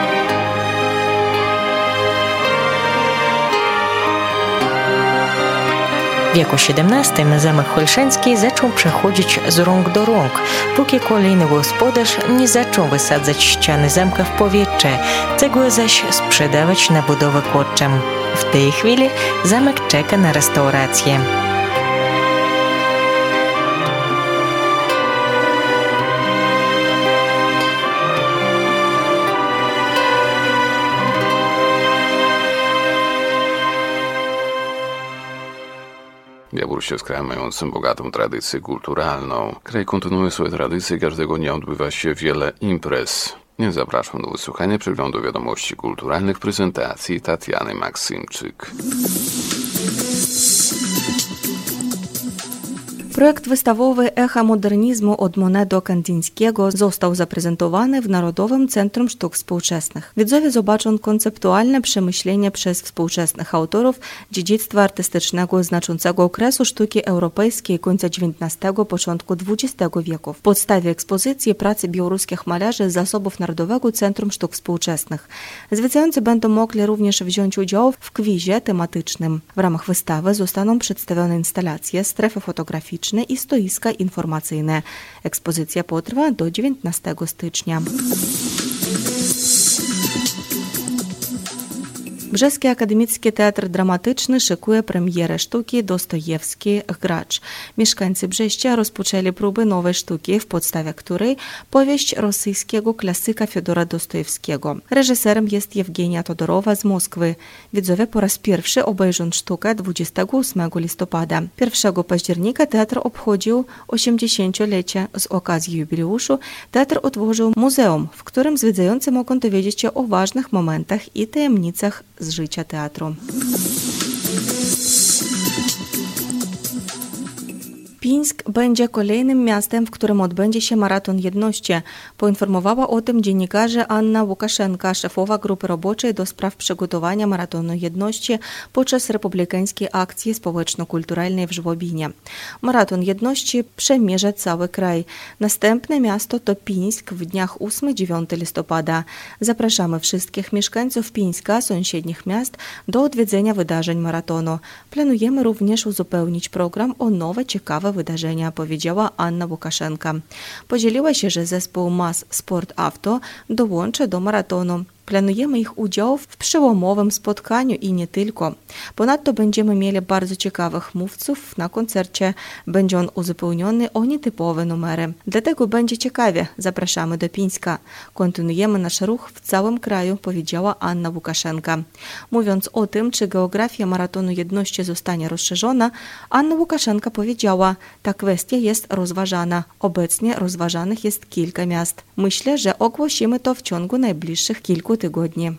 Speaker 6: W wieku siedemnastym zamek hulszański zaczął przechodzić z rąk do rąk, póki kolejny gospodarz nie zaczął wysadzać ściany zamka w powietrze, cegłę zaś sprzedawać na budowę kładczem. W tej chwili zamek czeka na restaurację.
Speaker 5: Białoruś jest krajem mającym bogatą tradycję kulturalną. Kraj kontynuuje swoje tradycje i każdego dnia odbywa się wiele imprez. Nie zapraszam do wysłuchania przeglądu wiadomości kulturalnych prezentacji Tatiany Maksymczyk.
Speaker 11: Projekt wystawowy Echa modernizmu od Monet do Kandińskiego został zaprezentowany w Narodowym Centrum Sztuk Współczesnych. Widzowie zobaczą konceptualne przemyślenie przez współczesnych autorów dziedzictwa artystycznego znaczącego okresu sztuki europejskiej końca dziewiętnastego, początku dwudziestego wieku. W podstawie ekspozycji pracy białoruskich malarzy z zasobów Narodowego Centrum Sztuk Współczesnych. Zwiedzający będą mogli również wziąć udział w kwizie tematycznym. W ramach wystawy zostaną przedstawione instalacje, strefy fotograficzne i stoiska informacyjne. Ekspozycja potrwa do dziewiętnastego stycznia. Brzeski Akademicki Teatr Dramatyczny szykuje premierę sztuki Dostojewski Gracz. Mieszkańcy Brześcia rozpoczęli próby nowej sztuki, w podstawie której powieść rosyjskiego klasyka Fiodora Dostojewskiego. Reżyserem jest Jewgenia Todorowa z Moskwy. Widzowie po raz pierwszy obejrzą sztukę dwudziestego ósmego listopada. pierwszego października teatr obchodził osiemdziesięciolecie. Z okazji jubileuszu teatr otworzył muzeum, w którym zwiedzający mogą dowiedzieć się o ważnych momentach i tajemnicach z życia teatru. Pińsk będzie kolejnym miastem, w którym odbędzie się Maraton Jedności. Poinformowała o tym dziennikarze Anna Łukaszenka, szefowa grupy roboczej do spraw przygotowania Maratonu Jedności podczas republikańskiej akcji społeczno-kulturalnej w Żłobinie. Maraton Jedności przemierza cały kraj. Następne miasto to Pińsk w dniach ósmego do dziewiątego listopada. Zapraszamy wszystkich mieszkańców Pińska, sąsiednich miast do odwiedzenia wydarzeń maratonu. Planujemy również uzupełnić program o nowe, ciekawe wydarzenia, powiedziała Anna Łukaszenka. Podzieliła się, że zespół Mas Sport Auto dołączy do maratonu. Planujemy ich udział w przełomowym spotkaniu i nie tylko. Ponadto będziemy mieli bardzo ciekawych mówców na koncercie. Będzie on uzupełniony o nietypowe numery. Dlatego będzie ciekawie. Zapraszamy do Pińska. Kontynuujemy nasz ruch w całym kraju, powiedziała Anna Łukaszenka. Mówiąc o tym, czy geografia Maratonu Jedności zostanie rozszerzona, Anna Łukaszenka powiedziała, ta kwestia jest rozważana. Obecnie rozważanych jest kilka miast. Myślę, że ogłosimy to w ciągu najbliższych kilku tygodni.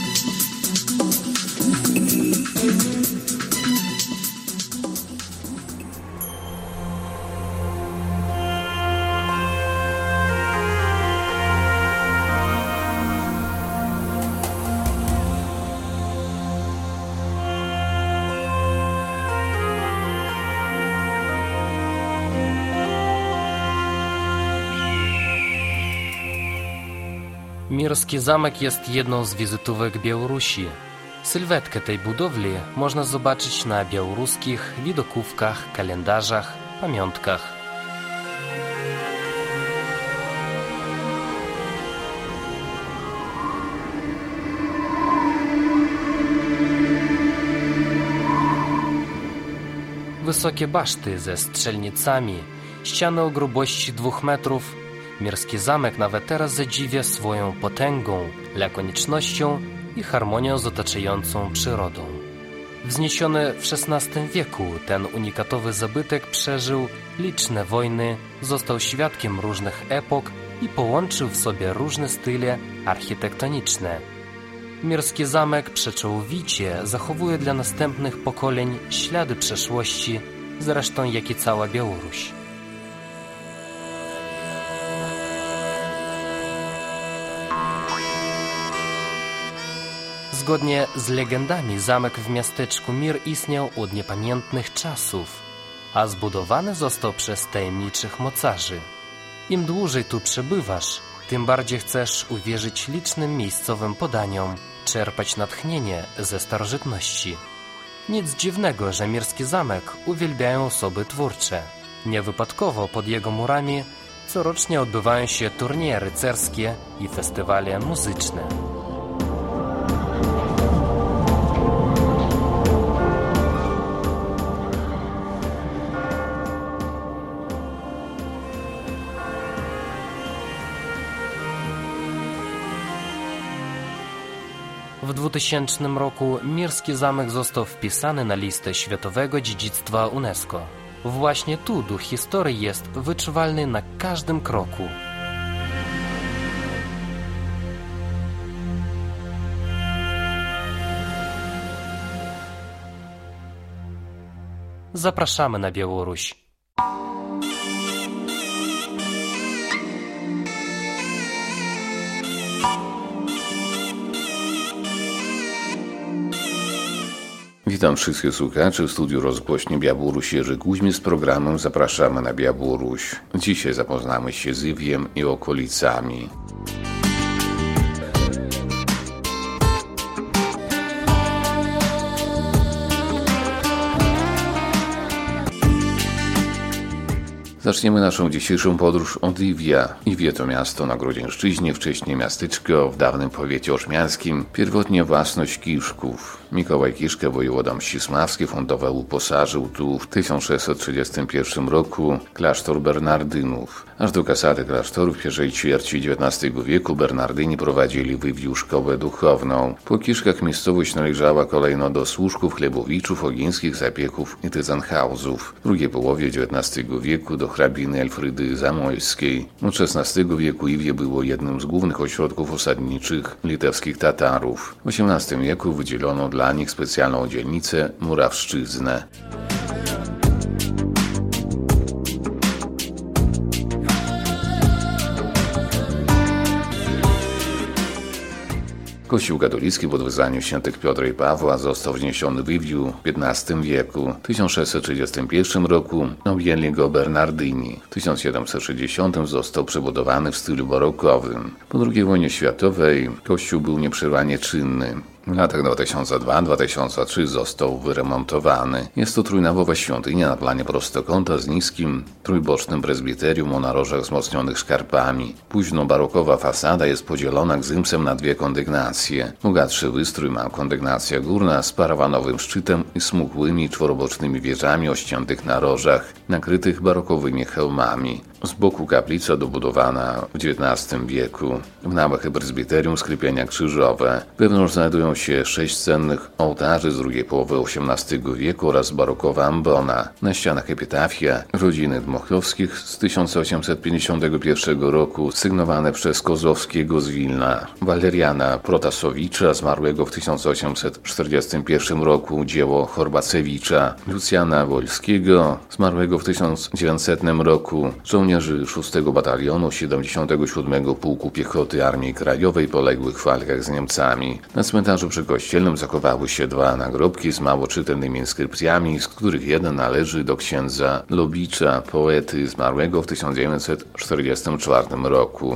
Speaker 10: Mirski zamek jest jedną z wizytówek Białorusi. Sylwetkę tej budowli można zobaczyć na białoruskich widokówkach, kalendarzach, pamiątkach. Wysokie baszty ze strzelnicami, ściany o grubości dwóch metrów. Mirski zamek nawet teraz zadziwia swoją potęgą, lakonicznością i harmonią z otaczającą przyrodą. Wzniesiony w szesnastym wieku, ten unikatowy zabytek przeżył liczne wojny, został świadkiem różnych epok i połączył w sobie różne style architektoniczne. Mirski zamek przeczołowicie zachowuje dla następnych pokoleń ślady przeszłości, zresztą jak i cała Białoruś. Zgodnie z legendami zamek w miasteczku Mir istniał od niepamiętnych czasów, a zbudowany został przez tajemniczych mocarzy. Im dłużej tu przebywasz, tym bardziej chcesz uwierzyć licznym miejscowym podaniom, czerpać natchnienie ze starożytności. Nic dziwnego, że Mirski zamek uwielbiają osoby twórcze. Niewypadkowo pod jego murami corocznie odbywają się turnieje rycerskie i festiwale muzyczne. W dwutysięcznym roku Mirski zamek został wpisany na listę Światowego Dziedzictwa UNESCO. Właśnie tu duch historii jest wyczuwalny na każdym kroku. Zapraszamy na Białoruś.
Speaker 5: Witam wszystkich słuchaczy w studiu rozgłośni Białorusi Jerzy Kuźmi z programem Zapraszamy na Białoruś. Dzisiaj zapoznamy się z Iwiem i okolicami. Zaczniemy naszą dzisiejszą podróż od Iwia. Iwie to miasto na Grodzieńszczyźnie, wcześniej miasteczko w dawnym powiecie oszmiańskim, pierwotnie własność Kiszków. Mikołaj Kiszka, wojewoda mścisławski, fundował, uposażył tu w tysiąc sześćset trzydziestym pierwszym roku klasztor Bernardynów. Aż do kasady klasztoru w pierwszej ćwierci dziewiętnastego wieku Bernardyni prowadzili w Iwiu szkołę duchowną. Po Kiszkach miejscowość należała kolejno do Służków, Chlebowiczów, Ogińskich, Zapieków i Tyzenhausów. W drugiej połowie dziewiętnastego wieku do hrabiny Elfrydy Zamojskiej. Od szesnastego wieku Iwie było jednym z głównych ośrodków osadniczych litewskich Tatarów. W osiemnastym wieku wydzielono dla nich specjalną dzielnicę Murawszczyznę. Kościół katolicki pod wezwaniem świętych Piotra i Pawła został wzniesiony w Iwiu w piętnastym wieku. W tysiąc sześćset trzydziestym pierwszym roku objęli go Bernardyni. W tysiąc siedemset sześćdziesiątym został przebudowany w stylu barokowym. Po drugiej wojnie światowej kościół był nieprzerwanie czynny.
Speaker 3: W latach dwa tysiące drugi do dwa tysiące trzeciego został wyremontowany. Jest to trójnawowa świątynia na planie prostokąta z niskim, trójbocznym prezbiterium o narożach wzmocnionych szkarpami. Późno-barokowa fasada jest podzielona gzymsem na dwie kondygnacje. Bogatszy wystrój ma kondygnacja górna z parawanowym szczytem i smukłymi czworobocznymi wieżami o ściętych narożach, nakrytych barokowymi hełmami. Z boku kaplica dobudowana w dziewiętnastym wieku. W nałach prezbiterium sklepienia krzyżowe. Wewnątrz znajdują się sześć cennych ołtarzy z drugiej połowy osiemnastego wieku oraz barokowa ambona. Na ścianach epitafia rodziny Dmochowskich z tysiąc osiemset pięćdziesiątego pierwszego roku sygnowane przez Kozłowskiego z Wilna, Waleriana Protasowicza zmarłego w tysiąc osiemset czterdziestym pierwszym roku, dzieło Horbacewicza, Lucjana Wolskiego zmarłego w tysiąc dziewięćsetnym roku, żołnierzy szóstego Batalionu siedemdziesiątego siódmego Pułku Piechoty Armii Krajowej poległych w walkach z Niemcami. Na cmentarzu przykościelnym zachowały się dwa nagrobki z mało czytelnymi inskrypcjami, z których jeden należy do księdza Lobicza, poety zmarłego w tysiąc dziewięćset czterdziestym czwartym roku.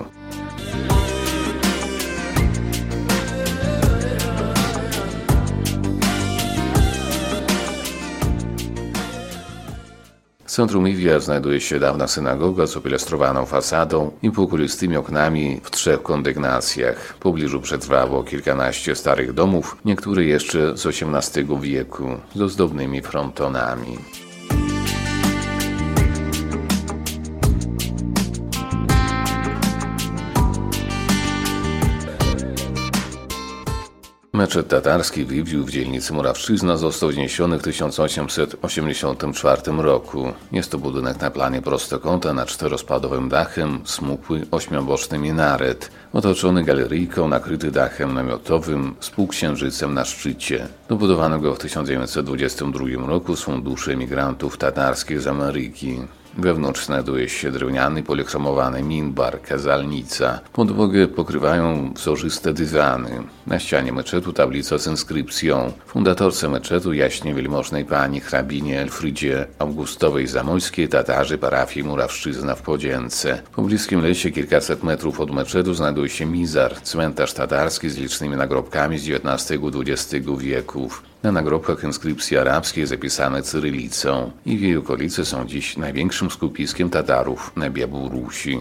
Speaker 3: W centrum Iwia znajduje się dawna synagoga z opilastrowaną fasadą i półkulistymi oknami w trzech kondygnacjach. W pobliżu przetrwało kilkanaście starych domów, niektóre jeszcze z osiemnastego wieku, z ozdobnymi frontonami. Meczet tatarski w Iwiu w dzielnicy Murawszczyzna został wzniesiony w tysiąc osiemset osiemdziesiątym czwartym roku. Jest to budynek na planie prostokąta nad czterospadowym dachem, smukły, ośmioboczny minaret, otoczony galeryjką, nakryty dachem namiotowym z półksiężycem na szczycie. Dobudowano go w tysiąc dziewięćset dwudziestym drugim roku z funduszy emigrantów tatarskich z Ameryki. Wewnątrz znajduje się drewniany, polichromowany minbar, kazalnica. Podłogę pokrywają wzorzyste dywany. Na ścianie meczetu tablica z inskrypcją. Fundatorce meczetu jaśnie wielmożnej pani hrabinie Elfrydzie Augustowej Zamojskiej, Tatarzy parafii Murawszczyzna w Podzięce. W pobliskim lesie kilkaset metrów od meczetu znajduje się mizar, cmentarz tatarski z licznymi nagrobkami z dziewiętnastego i dwudziestego wieków. Na nagrobkach inskrypcje arabskie zapisane cyrylicą. I w jej okolicy są dziś największym skupiskiem Tatarów na Białorusi.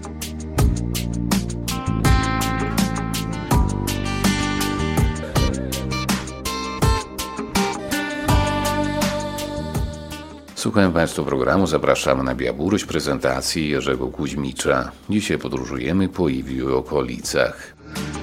Speaker 3: Słuchają Państwo programu Zapraszamy na Białoruś, prezentacji Jerzego Kuźmicza. Dzisiaj podróżujemy po Iwiu i okolicach.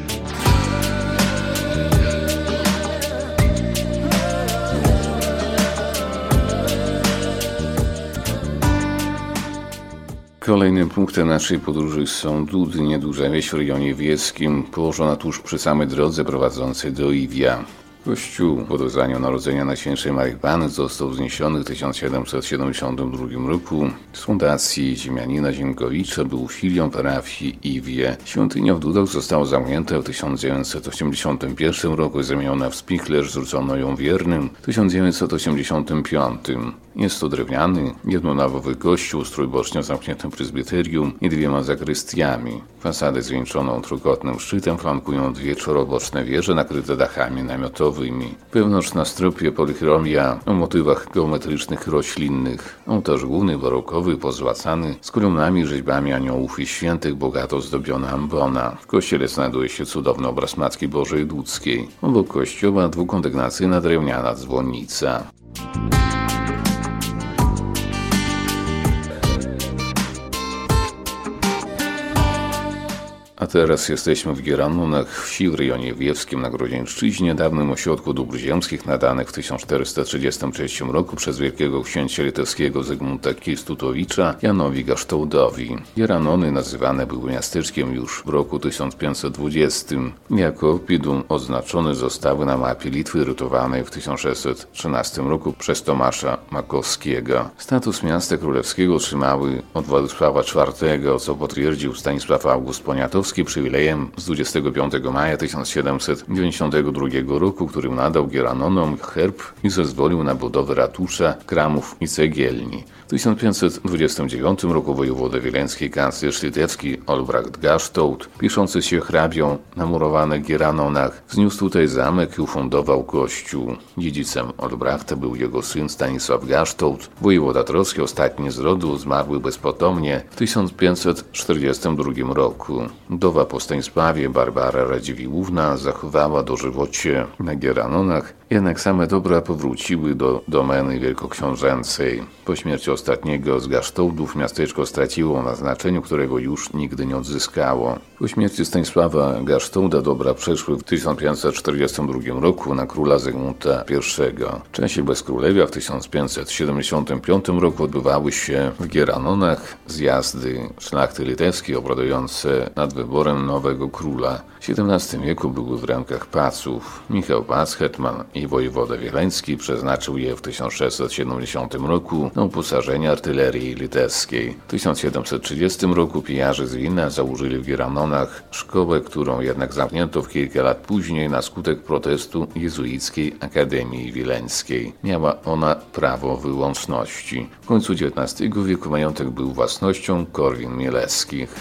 Speaker 3: Kolejnym punktem naszej podróży są Dudnie, duża wieś w rejonie wiejskim, położona tuż przy samej drodze prowadzącej do Iwia. Kościół po doznaniu narodzenia Najświętszej Maryi Panny został wzniesiony w tysiąc siedemset siedemdziesiątym drugim roku. Z fundacji ziemianina Ziemkowicza był filią parafii Iwie. Świątynia w Dudach została zamknięta w tysiąc dziewięćset osiemdziesiątym pierwszym roku i zamieniona w spichlerz, zrzucono ją wiernym w tysiąc dziewięćset osiemdziesiątym piątym. Jest to drewniany, jednonawowy kościół z trójbocznie zamkniętym prezbiterium i dwiema zakrystiami. Fasadę zwieńczoną trójkątnym szczytem flankują dwie czworoboczne wieże nakryte dachami namiotowymi. Wewnątrz na stropie polichromia o motywach geometrycznych roślinnych. Ołtarz główny barokowy, pozłacany, z kolumnami, rzeźbami aniołów i świętych, bogato zdobiona ambona. W kościele znajduje się cudowny obraz Matki Bożej Ludzkiej. Obok kościoła dwukondygnacyjna drewniana dzwonnica. A teraz jesteśmy w Gieranunach, wsi w rejonie wiewskim na Grodzieńszczyźnie, dawnym ośrodku dóbr ziemskich nadanych w tysiąc czterysta trzydziestym trzecim roku przez wielkiego księcia litewskiego Zygmunta Kistutowicza Janowi Gasztaudowi. Gieranony nazywane były miasteczkiem już w roku tysiąc pięćset dwudziestym. Jako oppidum oznaczone zostały na mapie Litwy rytowanej w tysiąc sześćset trzynastym roku przez Tomasza Makowskiego. Status miasta królewskiego otrzymały od Władysława czwartego, co potwierdził Stanisław August Poniatowski królewski przywilejem z dwudziestego piątego maja tysiąc siedemset dziewięćdziesiątego drugiego roku, którym nadał Gieranonom herb i zezwolił na budowę ratusza, kramów i cegielni. W tysiąc pięćset dwudziestym dziewiątym roku wojewoda wileński, kanclerz litewski Olbracht Gasztołt, piszący się hrabią na murowanych Gieranonach, zniósł tutaj zamek i ufundował kościół. Dziedzicem Olbrachta był jego syn Stanisław Gasztołt, wojewoda trocki, ostatni z rodu, zmarły bezpotomnie w tysiąc pięćset czterdziestym drugim roku. Wdowa po Stanisławie, Barbara Radziwiłłówna, zachowała dożywocie na Gieranonach, jednak same dobra powróciły do domeny wielkoksiążęcej. Po śmierci ostatniego z Gasztołtów miasteczko straciło na znaczeniu, którego już nigdy nie odzyskało. Po śmierci Stanisława Gasztołta dobra przeszły w tysiąc pięćset czterdziestym drugim roku na króla Zygmunta pierwszego. Częściej bezkrólewia w tysiąc pięćset siedemdziesiątym piątym roku odbywały się w Gieranonach zjazdy szlachty litewskiej obradujące nad wyborem nowego króla. W siedemnastym wieku były w rękach paców. Michał Pac, hetman i wojewoda wileński przeznaczył je w tysiąc sześćset siedemdziesiątym roku na uposażenie artylerii litewskiej. W tysiąc siedemset trzydziestym roku pijarzy z Wilna założyli w Gieranonach szkołę, którą jednak zamknięto w kilka lat później na skutek protestu jezuickiej Akademii Wileńskiej. Miała ona prawo wyłączności. W końcu dziewiętnastego wieku majątek był własnością Korwin-Mieleskich.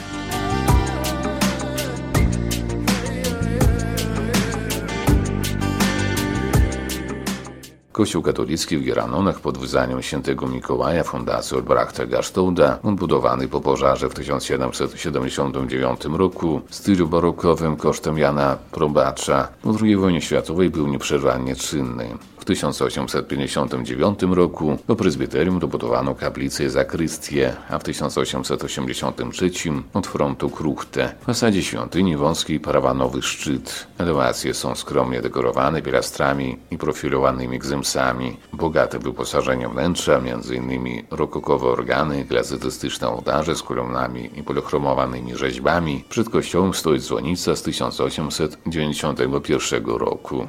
Speaker 3: Kościół katolicki w Gieranonach pod wezwaniem świętego Mikołaja fundacji Olbrachta Gasztołta, odbudowany po pożarze w tysiąc siedemset siedemdziesiątym dziewiątym roku w stylu barokowym kosztem Jana Probacza, po drugiej wojnie światowej był nieprzerwanie czynny. W tysiąc osiemset pięćdziesiątym dziewiątym roku do prezbiterium dobudowano kaplicę i zakrystię, a w tysiąc osiemset osiemdziesiątym trzecim od frontu kruchtę. W fasadzie świątyni wąski parawanowy szczyt. Elewacje są skromnie dekorowane pilastrami i profilowanymi gzymsami. Bogate wyposażenie wnętrza, m.in. rokokowe organy, klasycystyczne ołtarze z kolumnami i polichromowanymi rzeźbami. Przed kościołem stoi dzwonica z tysiąc osiemset dziewięćdziesiątego pierwszego roku.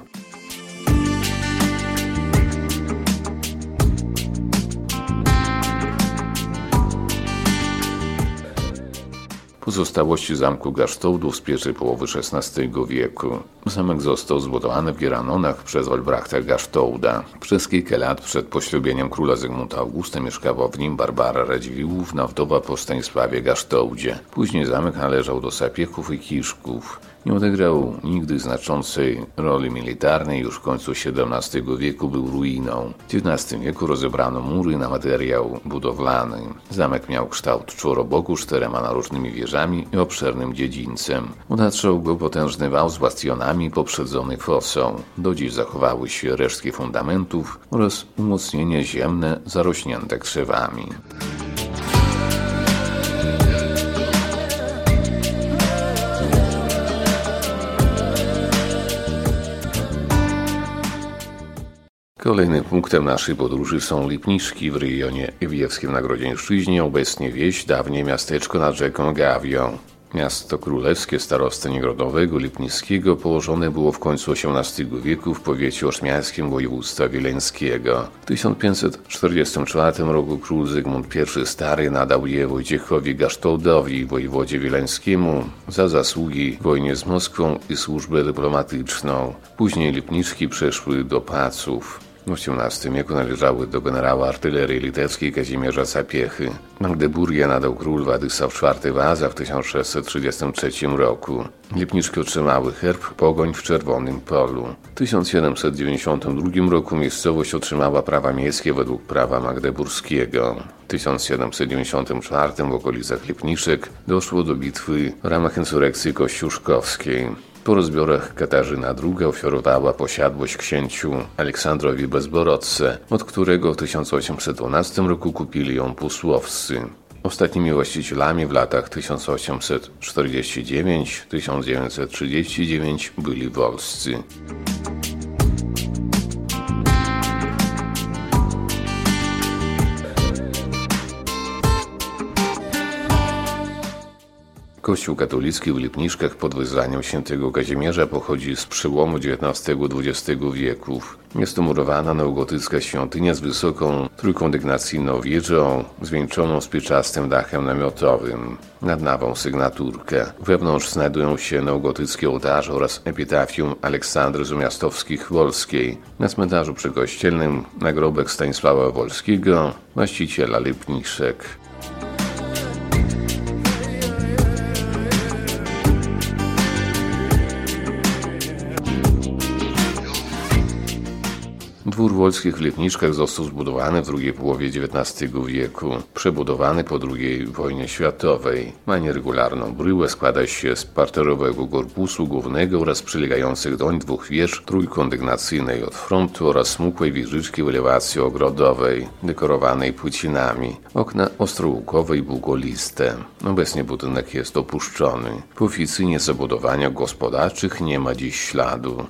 Speaker 3: Pozostałości zamku Gasztołtów z pierwszej połowy szesnastego wieku. Zamek został zbudowany w Gieranonach przez Olbrachta Gasztołta. Przez kilka lat przed poślubieniem króla Zygmunta Augusta mieszkała w nim Barbara Radziwiłłówna, wdowa po Stanisławie Gasztołcie. Później zamek należał do Sapiechów i Kiszków. Nie odegrał nigdy znaczącej roli militarnej, już w końcu siedemnastego wieku był ruiną. W dziewiętnastym wieku rozebrano mury na materiał budowlany. Zamek miał kształt czworoboku z czterema narożnymi wieżami i obszernym dziedzińcem. Otaczał go potężny wał z bastionami poprzedzony fosą. Do dziś zachowały się resztki fundamentów oraz umocnienie ziemne zarośnięte krzewami. Kolejnym punktem naszej podróży są Lipniczki w rejonie Wiejewskim na Grodzieńszczyźnie, obecnie wieś, dawniej miasteczko nad rzeką Gawią. Miasto królewskie starostwa niegrodowego Lipnickiego położone było w końcu osiemnastego wieku w powiecie orzmiańskim województwa wileńskiego. W tysiąc pięćset czterdziestym czwartym roku król Zygmunt pierwszy Stary nadał je Wojciechowi Gasztołtowi, wojewodzie wileńskiemu, za zasługi w wojnie z Moskwą i służbę dyplomatyczną. Później Lipniczki przeszły do Paców. W osiemnastym wieku należały do generała artylerii litewskiej Kazimierza Sapiechy. Magdeburgię nadał król Władysław czwarty Waza w tysiąc sześćset trzydziestym trzecim roku. Lipniczki otrzymały herb Pogoń w czerwonym polu. W tysiąc siedemset dziewięćdziesiątym drugim roku miejscowość otrzymała prawa miejskie według prawa magdeburskiego. W tysiąc siedemset dziewięćdziesiątym czwartym w okolicach Lipniczek doszło do bitwy w ramach insurekcji kościuszkowskiej. Po rozbiorach Katarzyna druga ofiarowała posiadłość księciu Aleksandrowi Bezborodce, od którego w tysiąc osiemset dwunastym roku kupili ją Pusłowscy. Ostatnimi właścicielami w latach tysiąc osiemset czterdziesty dziewiąty do tysiąc dziewięćset trzydziestego dziewiątego byli wolscy.
Speaker 5: Kościół katolicki w Lipniczkach pod wezwaniem świętego Kazimierza pochodzi z przełomu dziewiętnastego do dwudziestego wieków. Jest to murowana neogotycka świątynia z wysoką trójkondygnacyjną wieżą, zwieńczoną spiczastym dachem namiotowym. Nad nawą sygnaturkę. Wewnątrz znajdują się neogotyckie ołtarze oraz epitafium Aleksandry z Umiastowskich-Wolskiej. Na cmentarzu przykościelnym nagrobek Stanisława Wolskiego, właściciela Lipniczek. Dwór Wolskich w Lipniczkach został zbudowany w drugiej połowie dziewiętnastego wieku. Przebudowany po drugiej wojnie światowej. Ma nieregularną bryłę, składa się z parterowego korpusu głównego oraz przylegających doń dwóch wież trójkondygnacyjnej od frontu oraz smukłej wieżyczki w elewacji ogrodowej, dekorowanej płycinami. Okna ostrołukowe i bugoliste. Obecnie budynek jest opuszczony. Po oficynie zabudowania gospodarczych nie ma dziś śladu.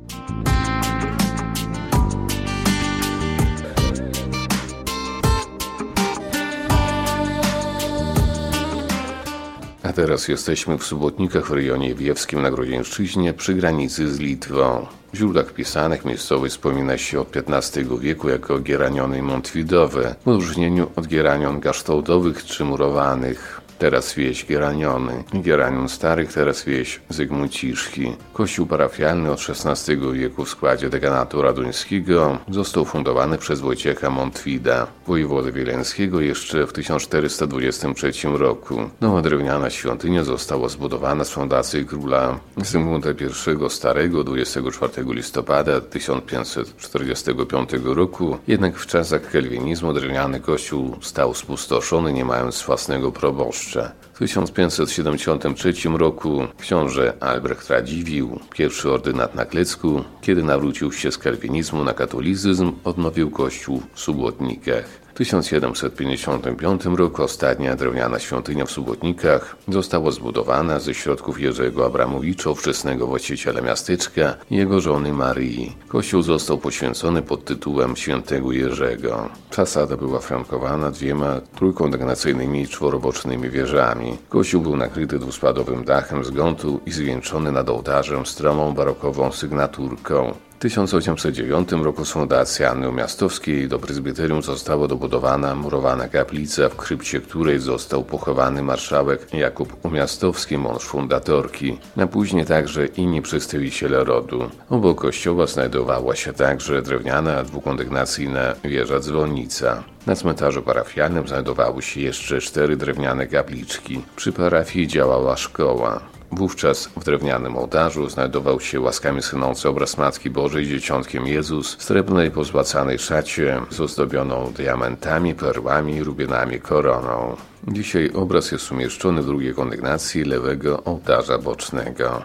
Speaker 5: A teraz jesteśmy w Subotnikach w rejonie wiewskim na Grodzieńszczyźnie przy granicy z Litwą. W źródłach pisanych miejscowość wspomina się od piętnastego wieku jako gieraniony montwidowe, w odróżnieniu od gieranion gaształtowych czy murowanych. Teraz wieś Gieraniony, Gieranion Starych, teraz wieś Zygmunciszki. Kościół parafialny od szesnastego wieku w składzie dekanatu raduńskiego został fundowany przez Wojciecha Montwida, wojewodę wileńskiego jeszcze w tysiąc czterysta dwudziestym trzecim roku. Nowa drewniana świątynia została zbudowana z fundacji króla Zygmunta I Starego dwudziestego czwartego listopada tysiąc pięćset czterdziestego piątego roku, jednak w czasach kelwinizmu drewniany kościół stał spustoszony, nie mając własnego proboszcza. W tysiąc pięćset siedemdziesiątym trzecim roku książę Albrecht Radziwiłł, pierwszy ordynat na Klecku, kiedy nawrócił się z kalwinizmu na katolicyzm, odnowił kościół w Subotnikach. W tysiąc siedemset pięćdziesiątym piątym roku ostatnia drewniana świątynia w Subotnikach została zbudowana ze środków Jerzego Abramowicza, ówczesnego właściciela miasteczka, i jego żony Maryi. Kościół został poświęcony pod tytułem Świętego Jerzego. Fasada była flankowana dwiema trójkondygnacyjnymi czworobocznymi wieżami. Kościół był nakryty dwuspadowym dachem z gontu i zwieńczony nad ołtarzem stromą barokową sygnaturką. W tysiąc osiemset dziewiątym roku z fundacji Anny Umiastowskiej do prezbiterium została dobudowana murowana kaplica, w krypcie której został pochowany marszałek Jakub Umiastowski, mąż fundatorki, a później także inni przedstawiciele rodu. Obok kościoła znajdowała się także drewniana dwukondygnacyjna wieża dzwonnica. Na cmentarzu parafialnym znajdowały się jeszcze cztery drewniane kapliczki. Przy parafii działała szkoła. Wówczas w drewnianym ołtarzu znajdował się łaskami synący obraz Matki Bożej z Dzieciątkiem Jezus w srebrnej pozłacanej szacie z ozdobioną diamentami, perłami i rubinami koroną. Dzisiaj obraz jest umieszczony w drugiej kondygnacji lewego ołtarza bocznego.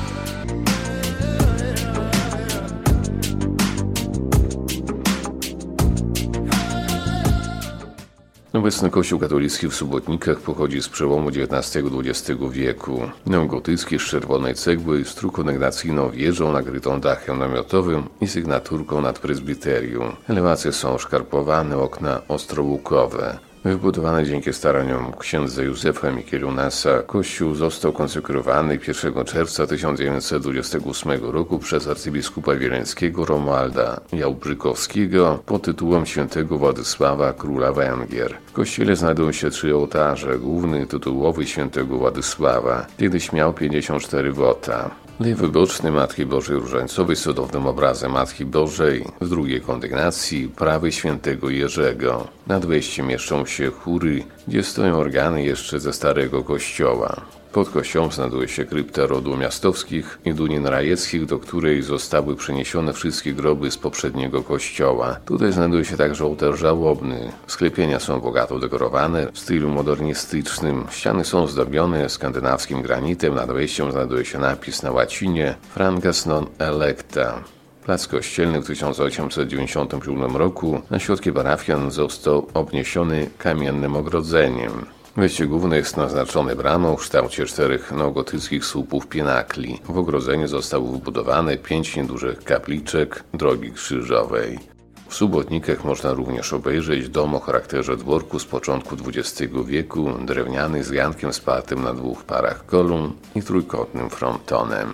Speaker 5: Obecny kościół katolicki w Subotnikach pochodzi z przełomu dziewiętnastego do dwudziestego wieku. Neogotycki z czerwonej cegły z trójkondygnacyjną wieżą nakrytą dachem namiotowym i sygnaturką nad prezbiterium. Elewacje są szkarpowane, okna ostrołukowe. Wybudowany dzięki staraniom księdza Józefa Mikielunasa, kościół został konsekrowany pierwszego czerwca tysiąc dziewięćset dwudziestego ósmego roku przez arcybiskupa wileńskiego Romualda Jałbrzykowskiego pod tytułem świętego Władysława, króla Węgier. W kościele znajdują się trzy ołtarze, główny tytułowy świętego Władysława, kiedyś miał pięćdziesiąt cztery wota. Lewy boczny Matki Bożej Różańcowej z cudownym obrazem Matki Bożej, w drugiej kondygnacji prawy świętego Jerzego. Nad wejściem mieszczą się chóry, gdzie stoją organy jeszcze ze starego kościoła. Pod kościołem znajduje się krypta rodu Umiastowskich i Dunin Rajeckich, do której zostały przeniesione wszystkie groby z poprzedniego kościoła. Tutaj znajduje się także ołtarz żałobny. Sklepienia są bogato dekorowane w stylu modernistycznym. Ściany są zdobione skandynawskim granitem. Nad wejściem znajduje się napis na łacinie Francas non electa. Plac kościelny w tysiąc osiemset dziewięćdziesiątym siódmym roku na środki parafian został obniesiony kamiennym ogrodzeniem. Wejście główne jest naznaczone bramą w kształcie czterech neogotyckich słupów pinakli. W ogrodzeniu zostało wybudowane pięć niedużych kapliczek drogi krzyżowej. W Subotnikach można również obejrzeć dom o charakterze dworku z początku dwudziestego wieku, drewniany z gankiem spartym na dwóch parach kolumn i trójkątnym frontonem.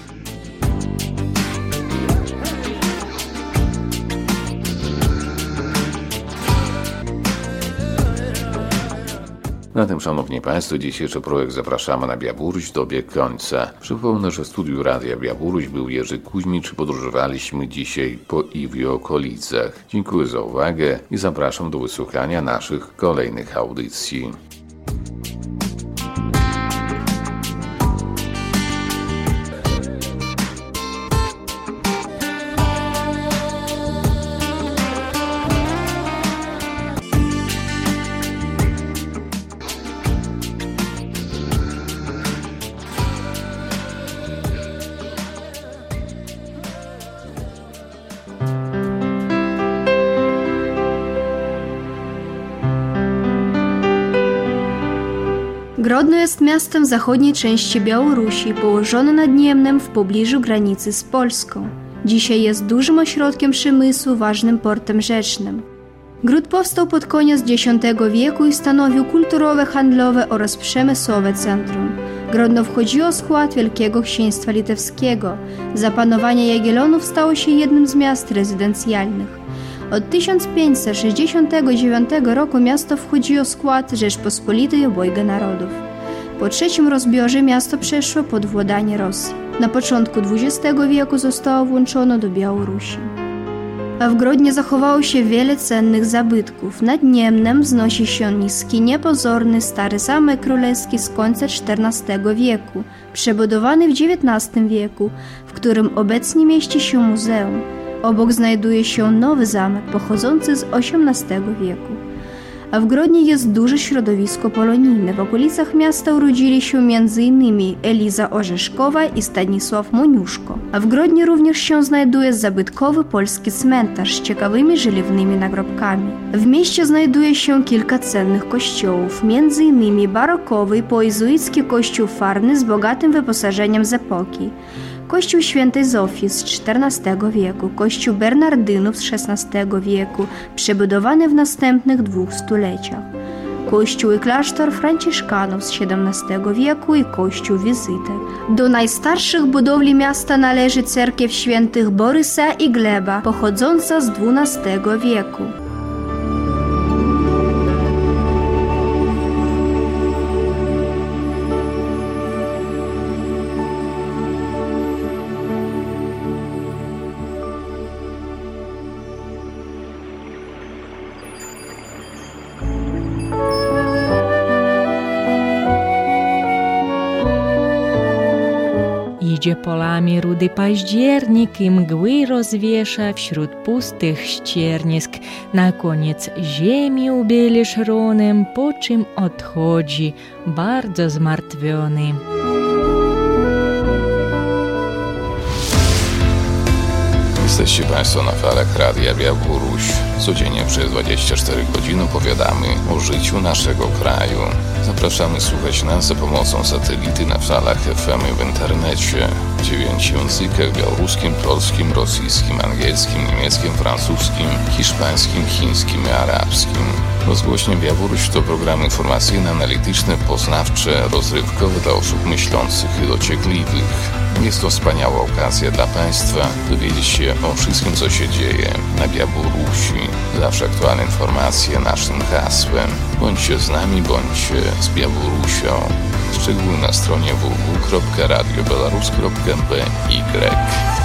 Speaker 5: Na tym, szanowni państwo, dzisiejszy projekt Zapraszamy na Białoruś dobiegł końca. Przypomnę, że w studiu Radia Białoruś był Jerzy Kuźmicz i podróżowaliśmy dzisiaj po i okolicach. Dziękuję za uwagę i zapraszam do wysłuchania naszych kolejnych audycji.
Speaker 12: Grodno jest miastem w zachodniej części Białorusi, położone nad Niemnem w pobliżu granicy z Polską. Dzisiaj jest dużym ośrodkiem przemysłu, ważnym portem rzecznym. Gród powstał pod koniec dziesiątego wieku i stanowił kulturowe, handlowe oraz przemysłowe centrum. Grodno wchodziło w skład Wielkiego Księstwa Litewskiego. Za panowania Jagiellonów stało się jednym z miast rezydencjalnych. Od tysiąc pięćset sześćdziesiątego dziewiątego roku miasto wchodziło w skład Rzeczpospolitej Obojga Narodów. Po trzecim rozbiorze miasto przeszło pod władanie Rosji. Na początku dwudziestego wieku zostało włączone do Białorusi. A w Grodnie zachowało się wiele cennych zabytków. Nad Niemnem wznosi się niski, niepozorny stary zamek królewski z końca czternastego wieku, przebudowany w dziewiętnastym wieku, w którym obecnie mieści się muzeum. Obok znajduje się nowy zamek pochodzący z osiemnastego wieku. A w Grodnie jest duże środowisko polonijne. W okolicach miasta urodzili się między innymi Eliza Orzeszkowa i Stanisław Moniuszko. A w Grodnie również się znajduje zabytkowy polski cmentarz z ciekawymi żeliwnymi nagrobkami. W mieście znajduje się kilka cennych kościołów, między innymi barokowy pojezuicki kościół farny z bogatym wyposażeniem z epoki, Kościół Świętej Zofii z czternastego wieku, Kościół Bernardynów z szesnastego wieku, przebudowany w następnych dwóch stuleciach, Kościół i klasztor Franciszkanów z siedemnastego wieku i Kościół Wizytek. Do najstarszych budowli miasta należy cerkiew świętych Borysa i Gleba, pochodząca z dwunastego wieku.
Speaker 13: Idzie polami rudy październik i mgły rozwiesza wśród pustych ściernisk. Na koniec ziemi ubieli szronem, po czym odchodzi bardzo zmartwiony.
Speaker 1: Jesteście Państwo na falach Radia Białoruś. Codziennie przez dwadzieścia cztery godziny opowiadamy o życiu naszego kraju. Zapraszamy słuchać nas za pomocą satelity na falach F M w internecie w dziewięciu językach: białoruskim, polskim, rosyjskim, angielskim, niemieckim, francuskim, hiszpańskim, chińskim i arabskim. Rozgłośnie Białoruś to programy informacyjne, analityczne, poznawcze, rozrywkowe dla osób myślących i dociekliwych. Jest to wspaniała okazja dla Państwa dowiedzieć się o wszystkim, co się dzieje na Białorusi. Zawsze aktualne informacje naszym hasłem. Bądźcie z nami, bądźcie z Białorusią. Szczegóły na stronie w w w kropka radio belarus kropka b y.